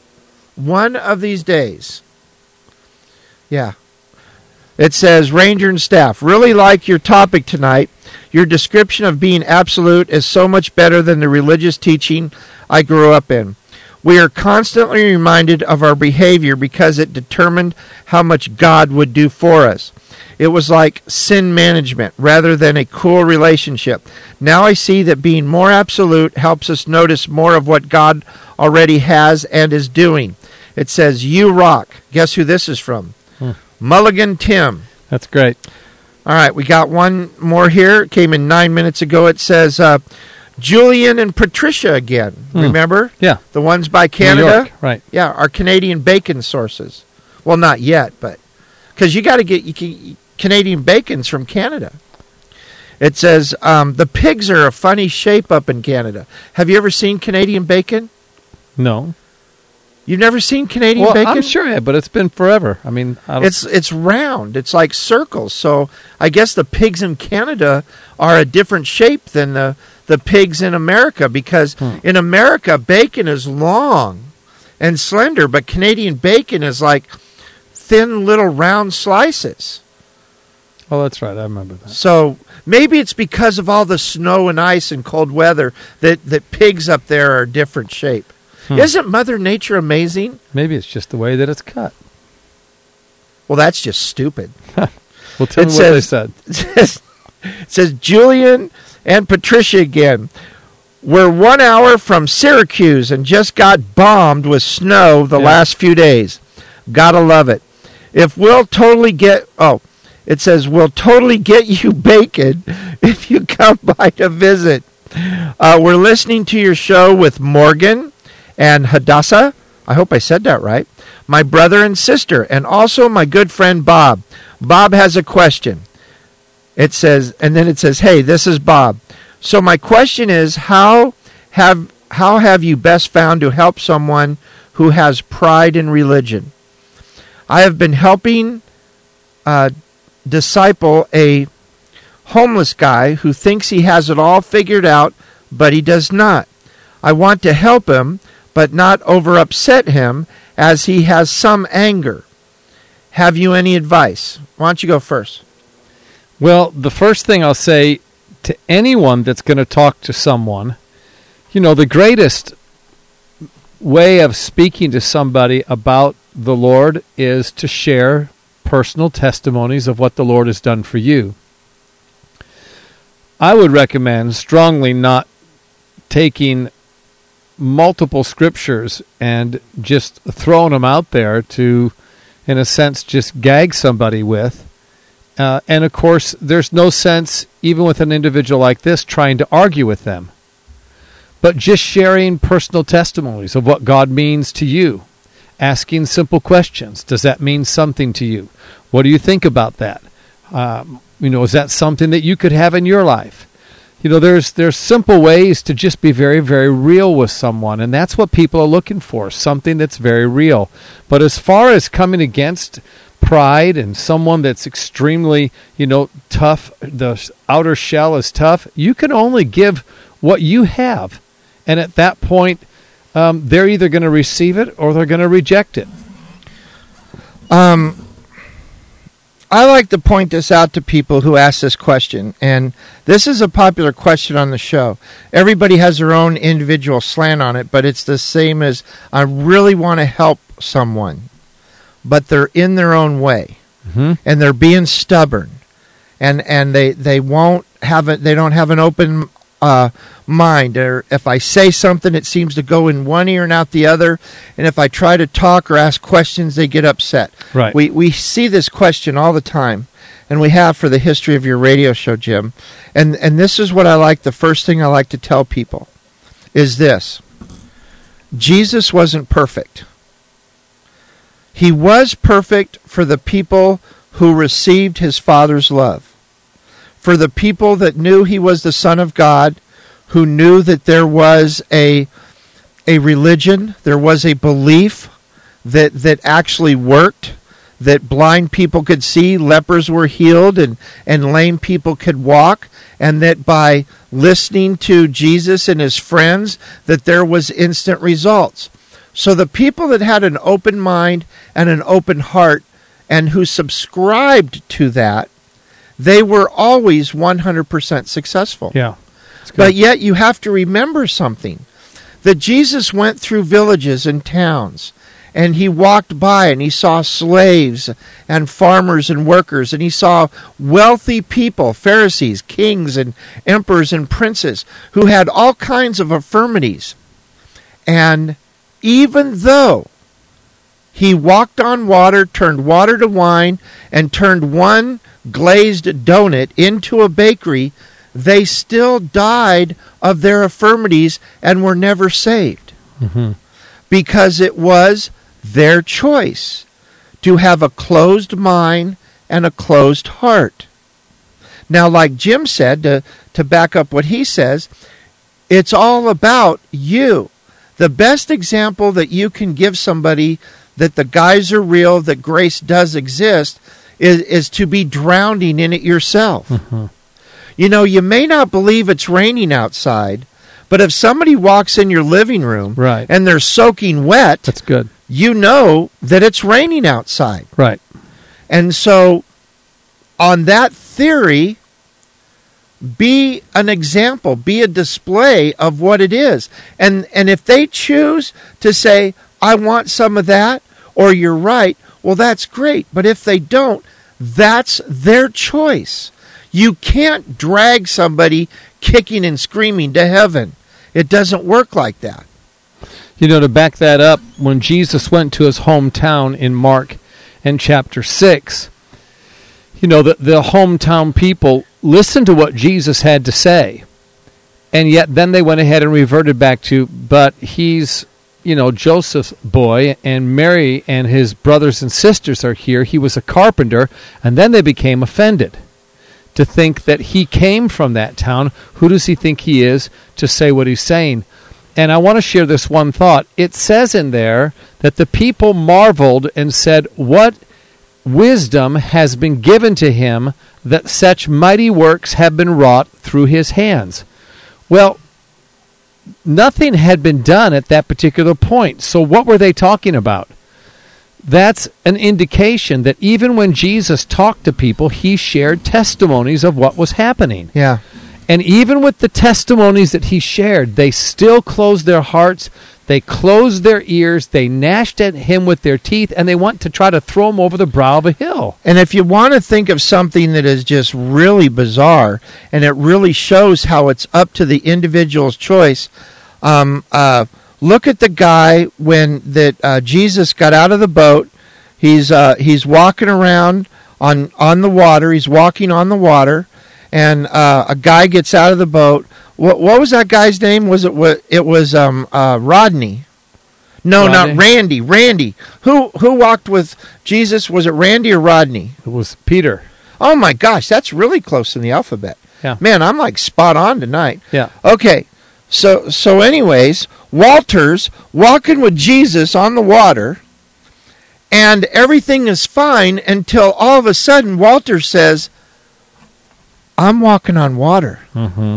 Yeah. It says Ranger and Staff. Really like your topic tonight. Your description of being absolute is so much better than the religious teaching I grew up in. We are constantly reminded of our behavior because it determined how much God would do for us. It was like sin management rather than a cool relationship. Now I see that being more absolute helps us notice more of what God already has and is doing. It says, you rock. Guess who this is from? Mulligan Tim. That's great. All right, we got one more here. It came in 9 minutes ago. It says, Julian and Patricia again. Remember? Yeah. The ones by Canada? New York, right. Yeah, our Canadian bacon sources. Well, not yet, but because you got to get Canadian bacons from Canada. It says, the pigs are a funny shape up in Canada. Have you ever seen Canadian bacon? No. You've never seen Canadian Well, bacon? I'm sure, yeah, but it's been forever. I mean, It's round. It's like circles. So I guess the pigs in Canada are a different shape than the pigs in America, because in America, bacon is long and slender, but Canadian bacon is like thin little round slices. Oh, that's right. I remember that. So maybe it's because of all the snow and ice and cold weather that pigs up there are a different shape. Isn't Mother Nature amazing? Maybe it's just the way that it's cut. Well, that's just stupid. Well, tell me what they said. It says, Julian and Patricia again. We're 1 hour from Syracuse and just got bombed with snow the last few days. Gotta love it. It says, we'll totally get you bacon if you come by to visit. We're listening to your show with Morgan and Hadassah. I hope I said that right. My brother and sister, and also my good friend Bob. Bob has a question. It says, hey, this is Bob. So my question is, how have you best found to help someone who has pride in religion? I have been helping disciple a homeless guy who thinks he has it all figured out, but he does not. I want to help him, but not over upset him, as he has some anger. Have you any advice? Why don't you go first? Well, the first thing I'll say to anyone that's going to talk to someone, the greatest way of speaking to somebody about the Lord is to share personal testimonies of what the Lord has done for you. I would recommend strongly not taking multiple scriptures and just throwing them out there to, in a sense, just gag somebody with. And of course, there's no sense, even with an individual like this, trying to argue with them. But just sharing personal testimonies of what God means to you. Asking simple questions. Does that mean something to you? What do you think about that? Is that something that you could have in your life? There's simple ways to just be very, very real with someone, and that's what people are looking for, something that's very real. But as far as coming against pride and someone that's extremely, tough, the outer shell is tough, you can only give what you have. And at that point, they're either going to receive it or they're going to reject it. I like to point this out to people who ask this question, and this is a popular question on the show. Everybody has their own individual slant on it, but it's the same as, I really want to help someone, but they're in their own way, and they're being stubborn, and they won't have it. They don't have an open mind. Or if I say something, it seems to go in one ear and out the other. And if I try to talk or ask questions, they get upset. Right. We see this question all the time, and we have for the history of your radio show, Jim. And this is what I like. The first thing I like to tell people is this: Jesus wasn't perfect. He was perfect for the people who received his Father's love. For the people that knew he was the Son of God, who knew that there was a religion, there was a belief that actually worked, that blind people could see, lepers were healed, and lame people could walk, and that by listening to Jesus and his friends, that there was instant results. So the people that had an open mind and an open heart, and who subscribed to that, they were always 100% successful. Yeah. But yet you have to remember something, that Jesus went through villages and towns, and he walked by and he saw slaves and farmers and workers, and he saw wealthy people, Pharisees, kings and emperors and princes, who had all kinds of infirmities. And even though he walked on water, turned water to wine, and turned one glazed donut into a bakery, they still died of their infirmities and were never saved. Because it was their choice to have a closed mind and a closed heart. Now, like Jim said, to back up what he says, it's all about you. The best example that you can give somebody that the guys are real, that grace does exist, is to be drowning in it yourself. Mm-hmm. You know, you may not believe it's raining outside, but if somebody walks in your living room Right. and they're soaking wet, That's good. you know that it's raining outside. Right. And so, on that theory, be an example, be a display of what it is. And if they choose to say, I want some of that, or you're right, well, that's great. But if they don't, that's their choice. You can't drag somebody kicking and screaming to heaven. It doesn't work like that. You know, to back that up, when Jesus went to his hometown in Mark in chapter 6, you know, the hometown people listened to what Jesus had to say. And yet then they went ahead and reverted back to, but he's, you know, Joseph's boy, and Mary and his brothers and sisters are here. He was a carpenter. And then they became offended to think that he came from that town. Who does he think he is to say what he's saying? And I want to share this one thought. It says in there that the people marveled and said, what wisdom has been given to him that such mighty works have been wrought through his hands? Well, nothing had been done at that particular point. So what were they talking about? That's an indication that even when Jesus talked to people, he shared testimonies of what was happening. Yeah. And even with the testimonies that he shared, they still closed their hearts, they closed their ears, they gnashed at him with their teeth, and they want to try to throw him over the brow of a hill. And if you want to think of something that is just really bizarre, and it really shows how it's up to the individual's choice, look at the guy when Jesus got out of the boat. He's walking around on the water. He's walking on the water, and a guy gets out of the boat. What was that guy's name? Was it Rodney? No, Rodney? not Randy. Randy. Who walked with Jesus? Was it Randy or Rodney? It was Peter. Oh my gosh, that's really close in the alphabet. Yeah. Man, I'm like spot on tonight. Yeah. Okay. So anyways, Walter's walking with Jesus on the water, and everything is fine until all of a sudden Walter says, I'm walking on water. Mm-hmm.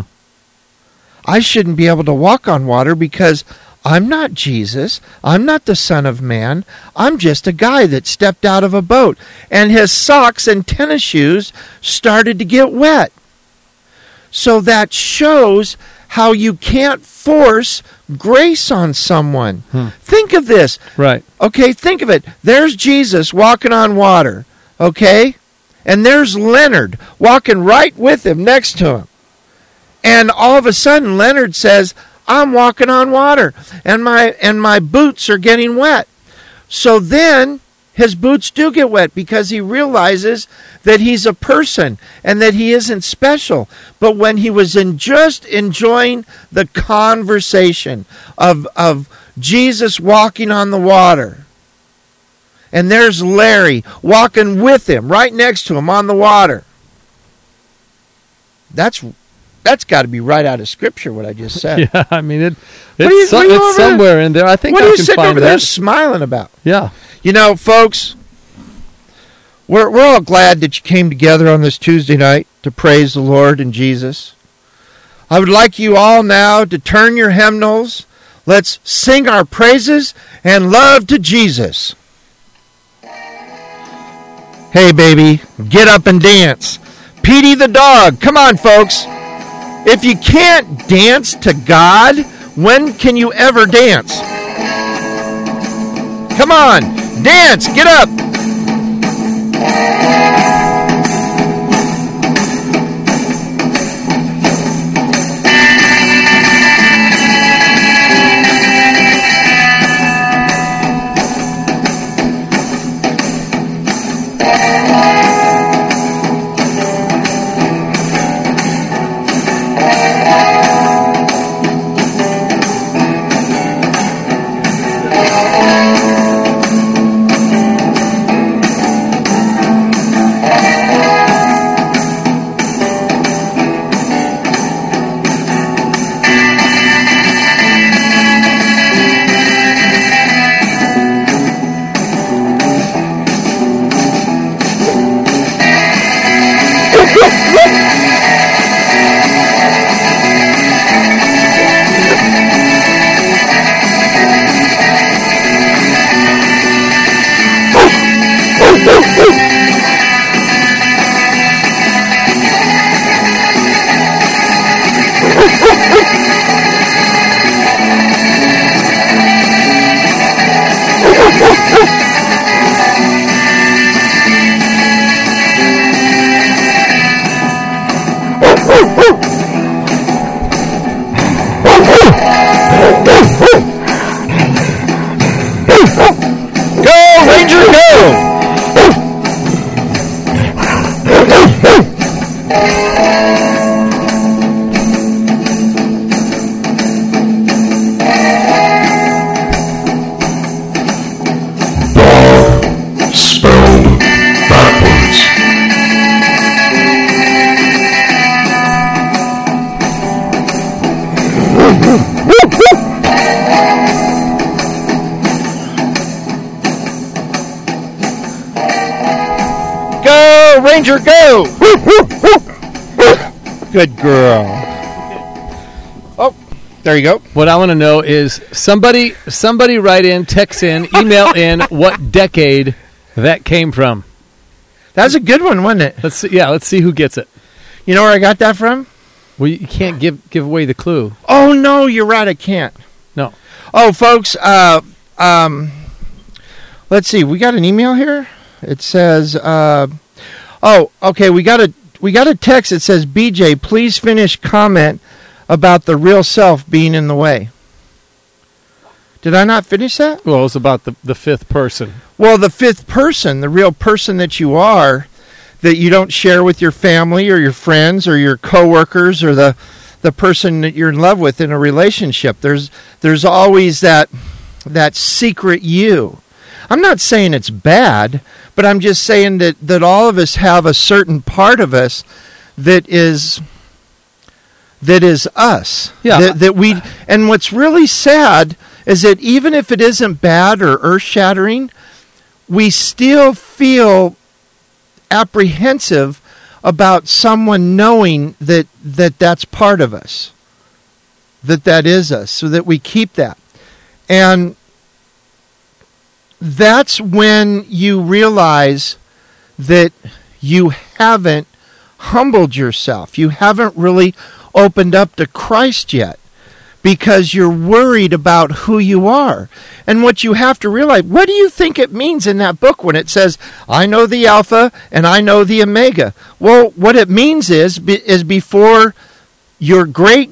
I shouldn't be able to walk on water because I'm not Jesus. I'm not the Son of Man. I'm just a guy that stepped out of a boat. And his socks and tennis shoes started to get wet. So that shows how you can't force grace on someone. Think of this. Right. Okay, think of it. There's Jesus walking on water. Okay? And there's Leonard walking right with him, next to him. And all of a sudden, Leonard says, I'm walking on water, and my boots are getting wet. So then his boots do get wet because he realizes that he's a person and that he isn't special. But when he was just enjoying the conversation of Jesus walking on the water, and there's Larry walking with him, right next to him on the water. That's got to be right out of Scripture, what I just said. Yeah, I mean, it's it's somewhere in there. I think What are I you can sitting find over there that. smiling about? Yeah. You know, folks, we're all glad that you came together on this Tuesday night to praise the Lord and Jesus. I would like you all now to turn your hymnals. Let's sing our praises and love to Jesus. Hey, baby, get up and dance. Petey the dog. Come on, folks. If you can't dance to God, when can you ever dance? Come on, dance, get up. Go, Ranger, go! Dog spelled backwards. Go, Ranger, go! Good girl. Oh, there you go. What I want to know is somebody write in, text in, email in what decade that came from. That's a good one, wasn't it? Let's see who gets it. You know where I got that from? Well, you can't give away the clue. Oh, no, you're right, I can't. No. Oh, folks, let's see. We got an email here. It says, okay, we got a text that says, BJ, please finish comment about the real self being in the way. Did I not finish that? Well, it's about the fifth person. Well, the fifth person, the real person that you are, that you don't share with your family or your friends or your coworkers or the person that you're in love with in a relationship. There's always that secret you. I'm not saying it's bad, but I'm just saying that all of us have a certain part of us that is us. Yeah. That we, and what's really sad is that even if it isn't bad or earth-shattering, we still feel apprehensive about someone knowing that's part of us, that is us, so that we keep that. And that's when you realize that you haven't humbled yourself. You haven't really opened up to Christ yet because you're worried about who you are. And what you have to realize, what do you think it means in that book when it says, I know the Alpha and I know the Omega? Well, what it means is before your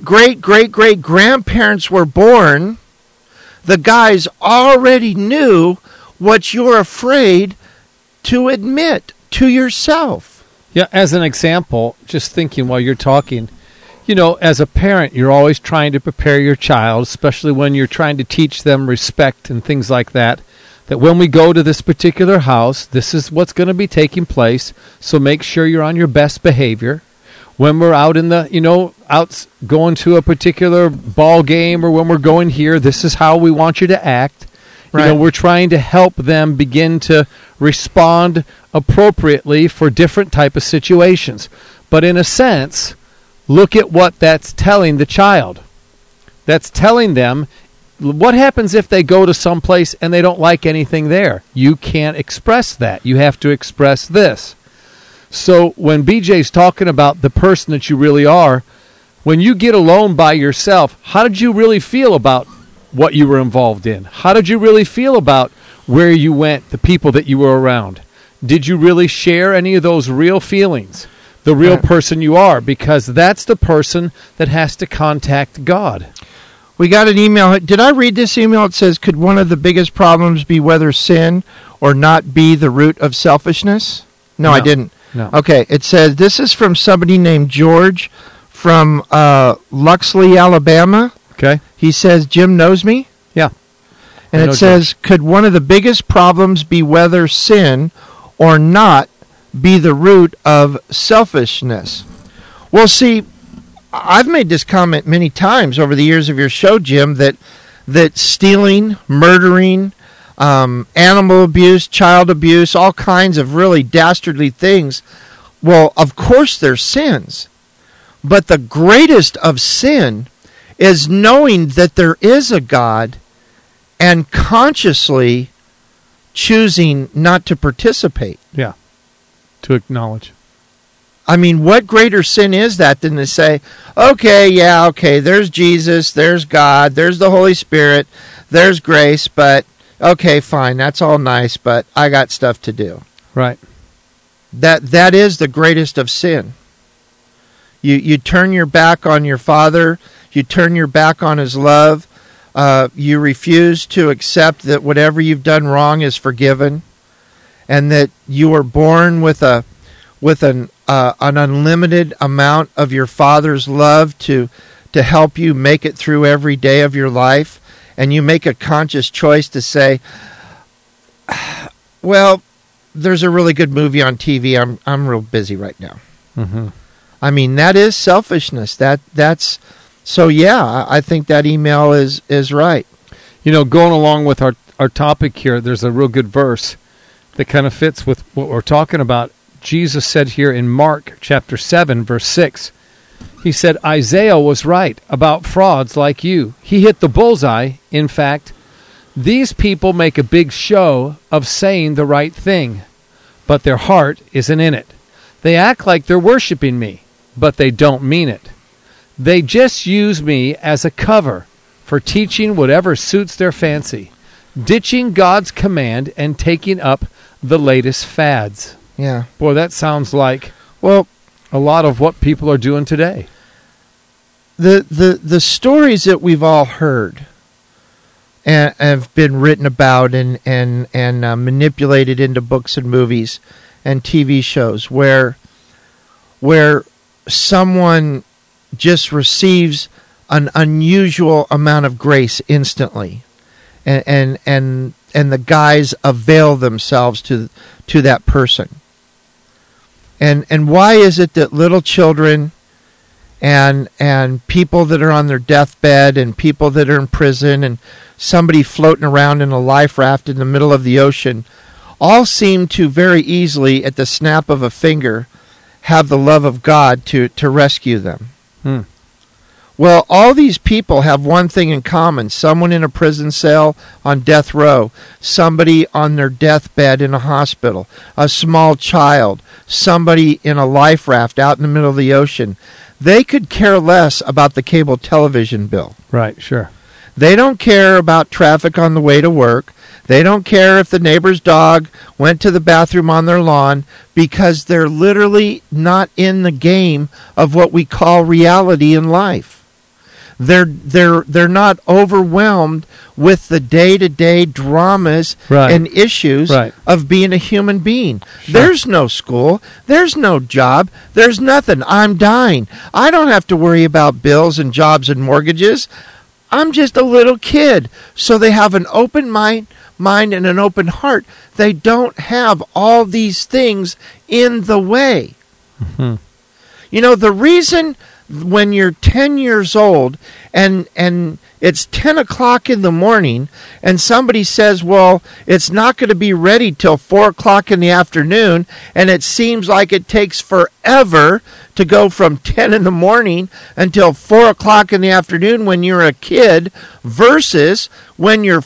great-great-great-great-grandparents were born, the guys already knew what you're afraid to admit to yourself. Yeah, as an example, just thinking while you're talking, as a parent, you're always trying to prepare your child, especially when you're trying to teach them respect and things like that when we go to this particular house, this is what's going to be taking place, so make sure you're on your best behavior. When we're out in out going to a particular ball game or when we're going here, this is how we want you to act. Right. We're trying to help them begin to respond appropriately for different type of situations. But in a sense, look at what that's telling the child. That's telling them what happens if they go to some place and they don't like anything there. You can't express that. You have to express this. So when BJ's talking about the person that you really are, when you get alone by yourself, how did you really feel about what you were involved in? How did you really feel about where you went, the people that you were around? Did you really share any of those real feelings, the real person you are? Because that's the person that has to contact God. We got an email. Did I read this email? It says, could one of the biggest problems be whether sin or not be the root of selfishness? No, I didn't. No. Okay, it says, this is from somebody named George from Luxley, Alabama. Okay. He says, Jim knows me. Yeah. And it says, George, could one of the biggest problems be whether sin or not be the root of selfishness? Well, see, I've made this comment many times over the years of your show, Jim, that stealing, murdering, animal abuse, child abuse, all kinds of really dastardly things, well, of course they're sins. But the greatest of sin is knowing that there is a God and consciously choosing not to participate. Yeah, to acknowledge. I mean, what greater sin is that than to say, okay, there's Jesus, there's God, there's the Holy Spirit, there's grace, but okay, fine, that's all nice, but I got stuff to do. Right. That is the greatest of sin. You turn your back on your Father, you turn your back on His love, you refuse to accept that whatever you've done wrong is forgiven, and that you were born with an unlimited amount of your Father's love to help you make it through every day of your life, and you make a conscious choice to say, well, there's a really good movie on TV. I'm real busy right now. Mm-hmm. I mean, that is selfishness. That's so. Yeah, I think that email is right. You know, going along with our topic here, there's a real good verse that kind of fits with what we're talking about. Jesus said here in Mark chapter 7, verse 6, he said, Isaiah was right about frauds like you. He hit the bullseye. In fact, these people make a big show of saying the right thing, but their heart isn't in it. They act like they're worshiping me, but they don't mean it. They just use me as a cover for teaching whatever suits their fancy, ditching God's command and taking up the latest fads. Yeah. Boy, that sounds like, well, a lot of what people are doing today. The stories that we've all heard and have been written about and manipulated into books and movies and TV shows where someone just receives an unusual amount of grace instantly, and the guys avail themselves to that person. And why is it that little children and people that are on their deathbed and people that are in prison and somebody floating around in a life raft in the middle of the ocean all seem to very easily, at the snap of a finger, have the love of God to rescue them? Well, all these people have one thing in common. Someone in a prison cell on death row, somebody on their deathbed in a hospital, a small child, somebody in a life raft out in the middle of the ocean. They could care less about the cable television bill. Right, sure. They don't care about traffic on the way to work. They don't care if the neighbor's dog went to the bathroom on their lawn, because they're literally not in the game of what we call reality in life. They're not overwhelmed with the day-to-day dramas and issues of being a human being. Sure. There's no school. There's no job. There's nothing. I'm dying. I don't have to worry about bills and jobs and mortgages. I'm just a little kid. So they have an open mind and an open heart. They don't have all these things in the way. Mm-hmm. You know, the reason when you're 10 years old and it's 10 o'clock in the morning and somebody says, well, it's not going to be ready till 4 o'clock in the afternoon, and it seems like it takes forever to go from 10 in the morning until 4 o'clock in the afternoon when you're a kid, versus when you're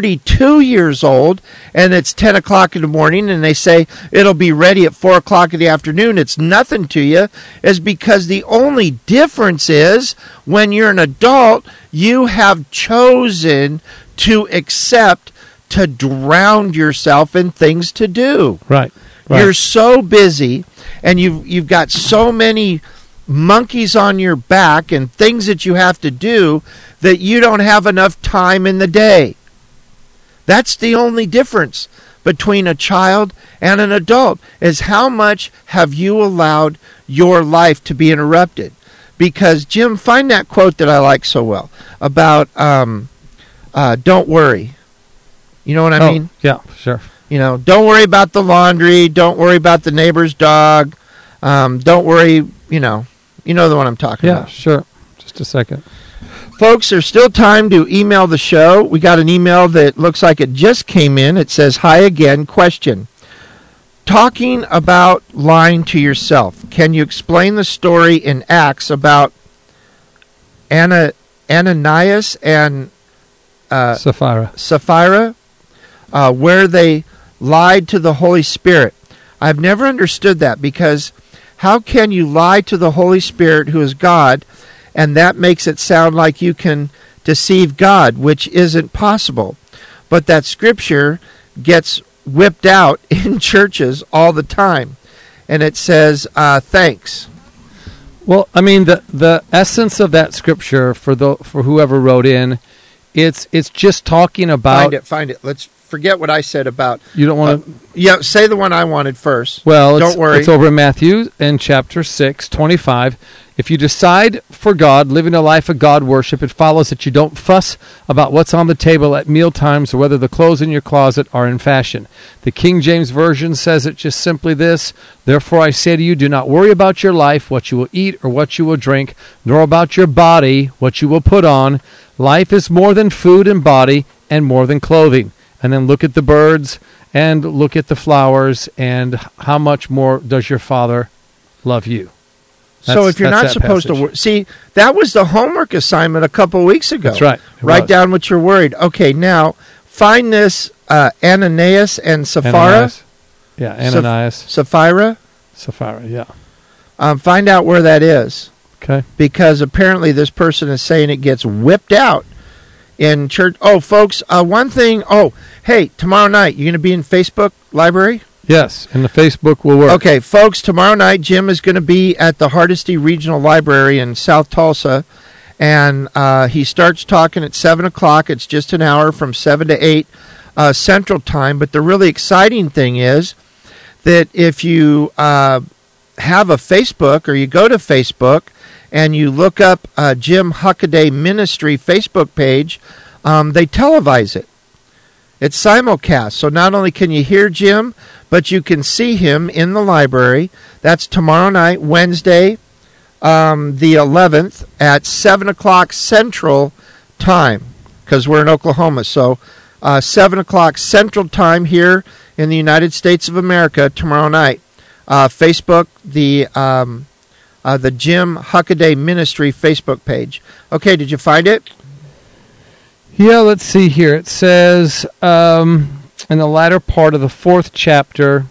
42 years old and it's 10 o'clock in the morning and they say it'll be ready at 4 o'clock in the afternoon, it's nothing to you, is because the only difference is when you're an adult, you have chosen to accept to drown yourself in things to do. Right. You're so busy, and you've got so many monkeys on your back and things that you have to do that you don't have enough time in the day. That's the only difference between a child and an adult, is how much have you allowed your life to be interrupted. Because, Jim, find that quote that I like so well about don't worry. You know what I mean? Yeah, sure. You know, don't worry about the laundry. Don't worry about the neighbor's dog. Don't worry, you know the one I'm talking about. Yeah, sure. Just a second. Folks, there's still time to email the show. We got an email that looks like it just came in. It says, hi again, question. Talking about lying to yourself, can you explain the story in Acts about Ananias and Sapphira, where they lied to the Holy Spirit? I've never understood that, because How can you lie to the Holy Spirit, who is God, and that makes it sound like you can deceive God, which isn't possible? But that scripture gets whipped out in churches all the time, and it says, thanks. Well, I mean, the essence of that scripture for whoever wrote in, it's just talking about. Find it. Let's forget what I said about. You don't want to. Yeah, say the one I wanted first. Well, don't worry. It's over in Matthew in chapter 6:25. If you decide for God, living a life of God worship, it follows that you don't fuss about what's on the table at meal times or whether the clothes in your closet are in fashion. The King James Version says it just simply this: therefore I say to you, do not worry about your life, what you will eat or what you will drink, nor about your body, what you will put on. Life is more than food and body, and more than clothing. And then look at the birds, and look at the flowers, and how much more does your Father love you? So if you're not supposed to see, that was the homework assignment a couple weeks ago. That's right. Write down what you're worried. Okay, now find this Ananias and Sapphira. Yeah, Ananias. Sapphira, yeah. Find out where that is. Okay. Because apparently this person is saying it gets whipped out in church. Oh, folks, one thing. Oh, hey, tomorrow night, you're going to be in Facebook Library? Yes, and the Facebook will work. Okay, folks, tomorrow night, Jim is going to be at the Hardesty Regional Library in South Tulsa, and he starts talking at 7 o'clock. It's just an hour from 7 to 8 Central Time, but the really exciting thing is that if you have a Facebook or you go to Facebook and you look up Jim Huckaday Ministry Facebook page, they televise it. It's simulcast, so not only can you hear Jim, but you can see him in the library. That's tomorrow night, Wednesday, the 11th, at 7 o'clock Central Time, because we're in Oklahoma. So 7 o'clock Central Time here in the United States of America tomorrow night. Facebook, the Jim Huckaday Ministry Facebook page. Okay, did you find it? Yeah, let's see here. It says in the latter part of the 4th chapter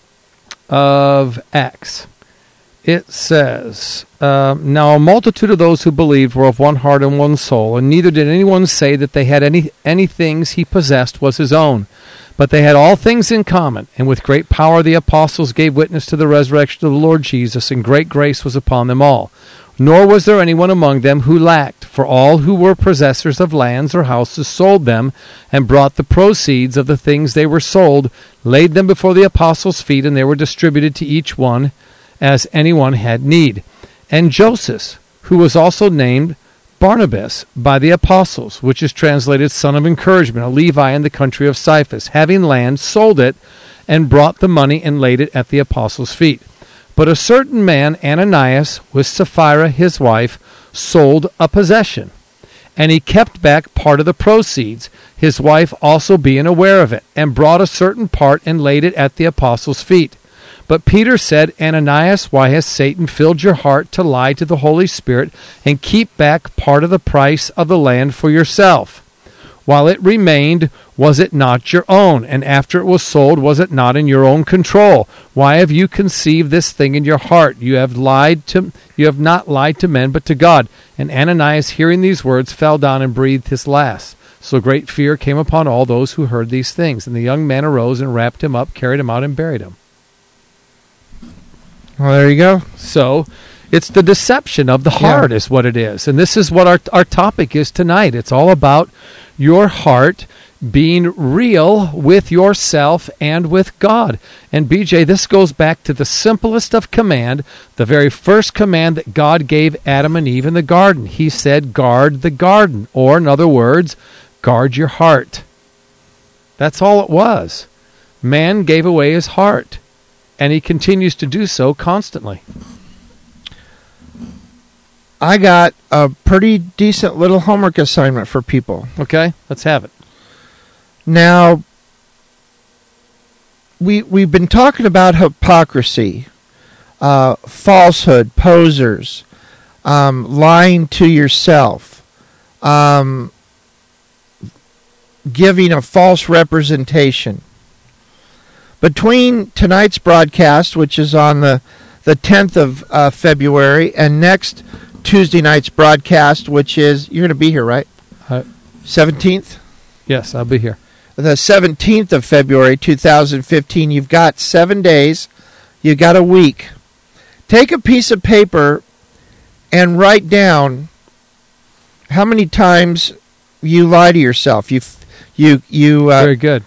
of Acts, it says, now a multitude of those who believed were of one heart and one soul, and neither did anyone say that they had any things he possessed was his own, but they had all things in common. And with great power the apostles gave witness to the resurrection of the Lord Jesus, and great grace was upon them all. Nor was there anyone among them who lacked, for all who were possessors of lands or houses sold them, and brought the proceeds of the things they were sold, laid them before the apostles' feet, and they were distributed to each one as anyone had need. And Joseph, who was also named Barnabas by the apostles, which is translated son of encouragement, a Levi in the country of Cyprus, having land, sold it, and brought the money and laid it at the apostles' feet. But a certain man, Ananias, with Sapphira his wife, sold a possession, and he kept back part of the proceeds, his wife also being aware of it, and brought a certain part and laid it at the apostles' feet. But Peter said, Ananias, why has Satan filled your heart to lie to the Holy Spirit and keep back part of the price of the land for yourself? While it remained, was it not your own? And after it was sold, was it not in your own control? Why have you conceived this thing in your heart? You have not lied to men, but to God. And Ananias, hearing these words, fell down and breathed his last. So great fear came upon all those who heard these things. And the young man arose and wrapped him up, carried him out, and buried him. Well, there you go. So it's the deception of the heart is what it is. And this is what our topic is tonight. It's all about your heart being real with yourself and with God. And BJ, this goes back to the simplest of command, the very first command that God gave Adam and Eve in the garden. He said, guard the garden, or in other words, guard your heart. That's all it was. Man gave away his heart, and he continues to do so constantly. I got a pretty decent little homework assignment for people. Okay, let's have it. Now, we've been talking about hypocrisy, falsehood, posers, lying to yourself, giving a false representation. Between tonight's broadcast, which is on the the 10th of February, and next Tuesday night's broadcast, which is, you're going to be here, right? 17th? Yes, I'll be here. The 17th of February, 2015. You've got 7 days. You've got a week. Take a piece of paper and write down how many times you lie to yourself. Very good.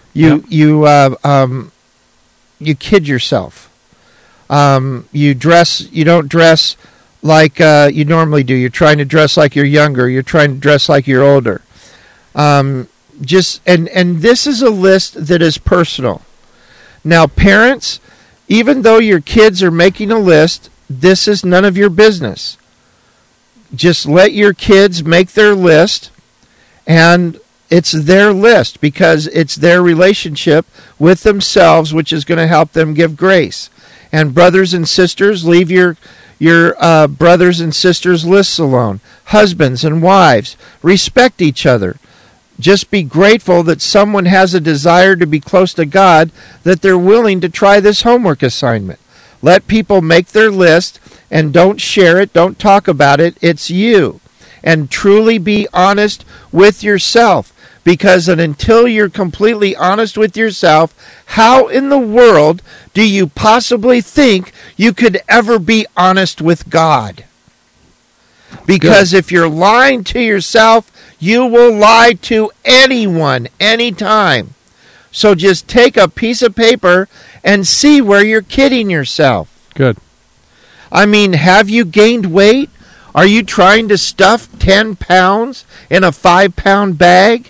You kid yourself. You don't dress like you normally do. You're trying to dress like you're younger. You're trying to dress like you're older. And this is a list that is personal. Now, parents, even though your kids are making a list, this is none of your business. Just let your kids make their list, and it's their list because it's their relationship with themselves, which is going to help them give grace. And brothers and sisters, leave your brothers and sisters' lists alone. Husbands and wives, respect each other. Just be grateful that someone has a desire to be close to God, that they're willing to try this homework assignment. Let people make their list and don't share it, don't talk about it. It's you. And truly be honest with yourself. Because until you're completely honest with yourself, how in the world do you possibly think you could ever be honest with God? Because if you're lying to yourself, you will lie to anyone, anytime. So just take a piece of paper and see where you're kidding yourself. Good. I mean, have you gained weight? Are you trying to stuff 10 pounds in a 5-pound bag?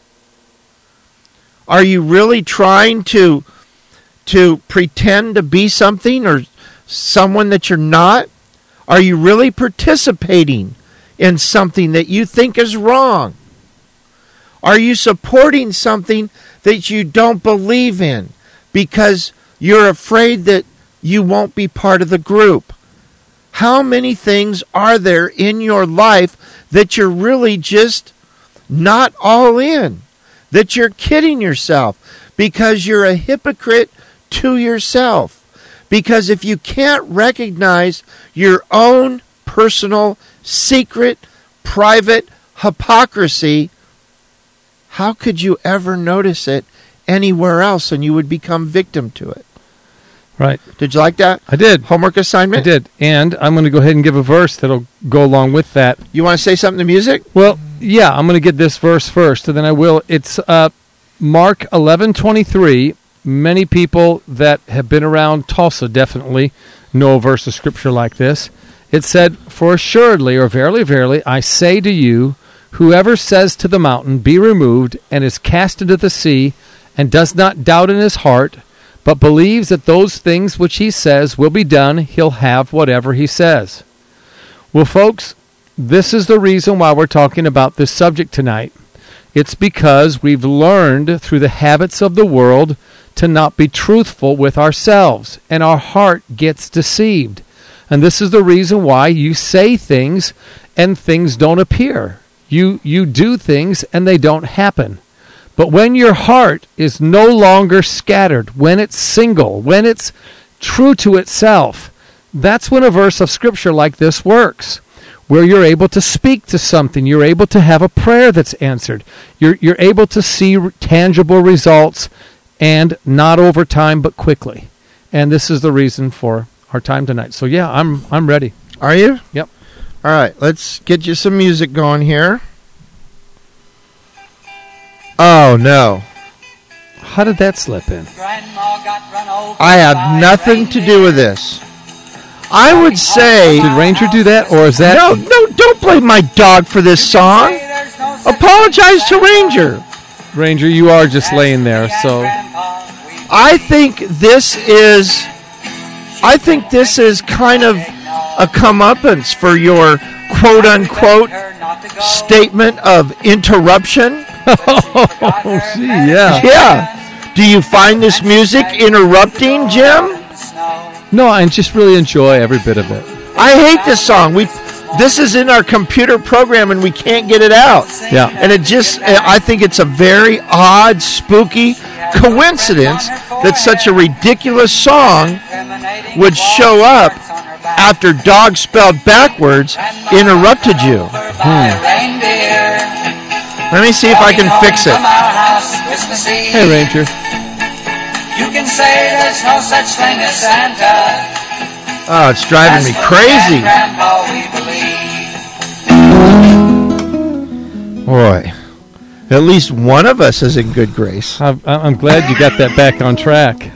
Are you really trying to pretend to be something or someone that you're not? Are you really participating in something that you think is wrong? Are you supporting something that you don't believe in because you're afraid that you won't be part of the group? How many things are there in your life that you're really just not all in? That you're kidding yourself because you're a hypocrite to yourself. Because if you can't recognize your own personal, secret, private hypocrisy, how could you ever notice it anywhere else and you would become victim to it? Right. Did you like that? I did. Homework assignment? I did. And I'm going to go ahead and give a verse that'll go along with that. You want to say something to music? Well, yeah, I'm going to get this verse first, and then I will. It's Mark 11:23. Many people that have been around Tulsa definitely know a verse of Scripture like this. It said, "For assuredly, or verily, verily, I say to you, whoever says to the mountain, be removed, and is cast into the sea, and does not doubt in his heart, but believes that those things which he says will be done, he'll have whatever he says." Well, folks, this is the reason why we're talking about this subject tonight. It's because we've learned through the habits of the world to not be truthful with ourselves, and our heart gets deceived. And this is the reason why you say things and things don't appear. You do things and they don't happen. But when your heart is no longer scattered, when it's single, when it's true to itself, that's when a verse of Scripture like this works, where you're able to speak to something. You're able to have a prayer that's answered. You're able to see tangible results, and not over time, but quickly. And this is the reason for our time tonight. So yeah, I'm ready. Are you? Yep. All right, let's get you some music going here. Oh, no. How did that slip in? I have nothing to do with this. I would say... Did Ranger do that, or is that... No, don't blame my dog for this song. Apologize to Ranger. Ranger, you are just laying there, so... I think this is kind of a comeuppance for your quote-unquote statement of interruption. Oh, gee, yeah. Yeah. Do you find this music interrupting, Jim? No, I just really enjoy every bit of it. I hate this song. This is in our computer program and we can't get it out. Yeah. And I think it's a very odd, spooky coincidence that such a ridiculous song would show up after dog spelled backwards interrupted you. Let me see if I can fix it. Hey, Ranger. You can say there's no such thing as Santa. Oh, it's driving me crazy. Boy, at least one of us is in good grace. I'm glad you got that back on track.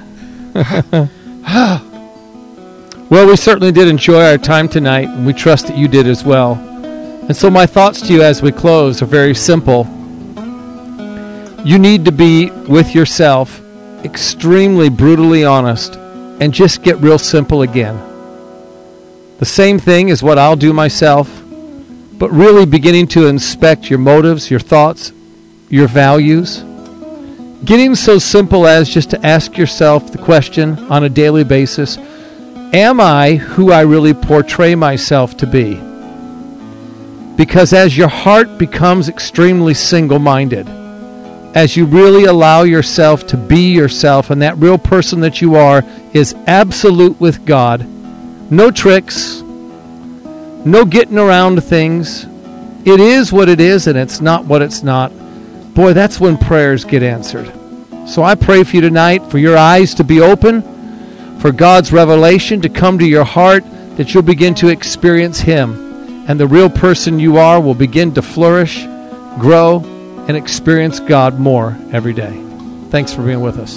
Well, we certainly did enjoy our time tonight, and we trust that you did as well. And so my thoughts to you as we close are very simple. You need to be with yourself, extremely brutally honest, and just get real simple again. The same thing is what I'll do myself, but really beginning to inspect your motives, your thoughts, your values. Getting so simple as just to ask yourself the question on a daily basis, am I who I really portray myself to be? Because as your heart becomes extremely single-minded, as you really allow yourself to be yourself, and that real person that you are is absolute with God, no tricks, no getting around things. It is what it is, and it's not what it's not. Boy, that's when prayers get answered. So I pray for you tonight, for your eyes to be open, for God's revelation to come to your heart, that you'll begin to experience Him, and the real person you are will begin to flourish, grow, and experience God more every day. Thanks for being with us.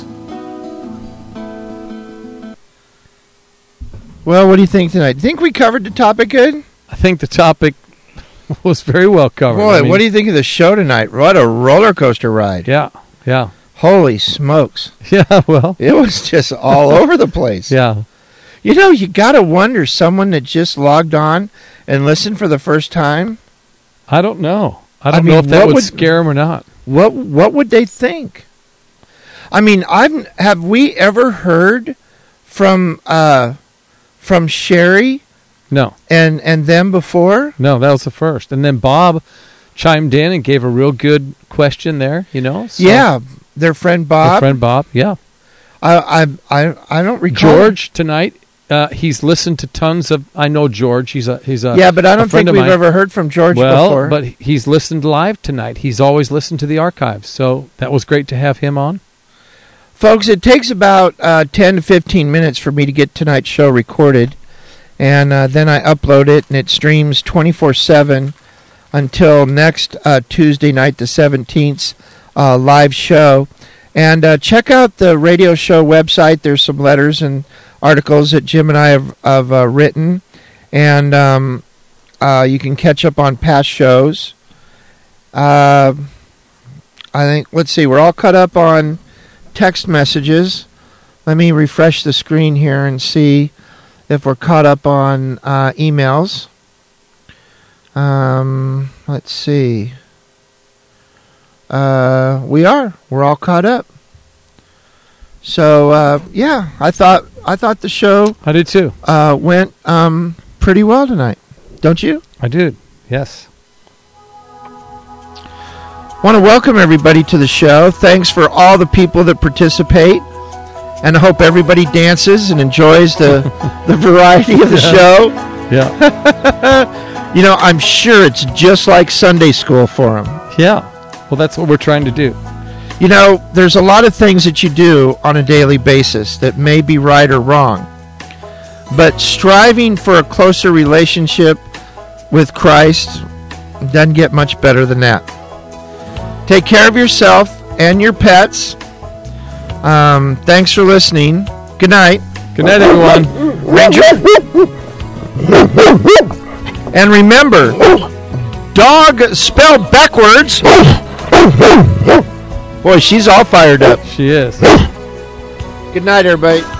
Well, what do you think tonight? Do you think we covered the topic good? I think the topic was very well covered. Boy, what do you think of the show tonight? What a roller coaster ride. Yeah. Holy smokes. Yeah, well. It was just all over the place. Yeah. You know, you got to wonder, someone that just logged on and listened for the first time. I don't know. I don't know if that would scare them or not. What would they think? I mean, have we ever heard from Sherry? No. And them before? No, that was the first. And then Bob chimed in and gave a real good question there, So. Yeah, their friend Bob. Yeah. I don't recall. George tonight. He's listened to tons of. I know George. He's a yeah, but I don't think we've ever heard from George before. But he's listened live tonight. He's always listened to the archives, so that was great to have him on. Folks, it takes about 10 to 15 minutes for me to get tonight's show recorded, and then I upload it, and it streams 24/7 until next Tuesday night, the 17th, live show. And check out the radio show website. There's some letters and articles that Jim and I have written, and you can catch up on past shows. I think, let's see, we're all caught up on text messages. Let me refresh the screen here and see if we're caught up on emails. Let's see. We're all caught up. So yeah, I thought the show, I did too, went pretty well tonight. Don't you? I did. Yes. Want to welcome everybody to the show. Thanks for all the people that participate, and I hope everybody dances and enjoys the variety of the show. Yeah. I'm sure it's just like Sunday school for them. Yeah. Well, that's what we're trying to do. There's a lot of things that you do on a daily basis that may be right or wrong, but striving for a closer relationship with Christ doesn't get much better than that. Take care of yourself and your pets. Thanks for listening. Good night. Good night, everyone. Ranger. And remember, dog spelled backwards. Boy, she's all fired up. She is. Good night, everybody.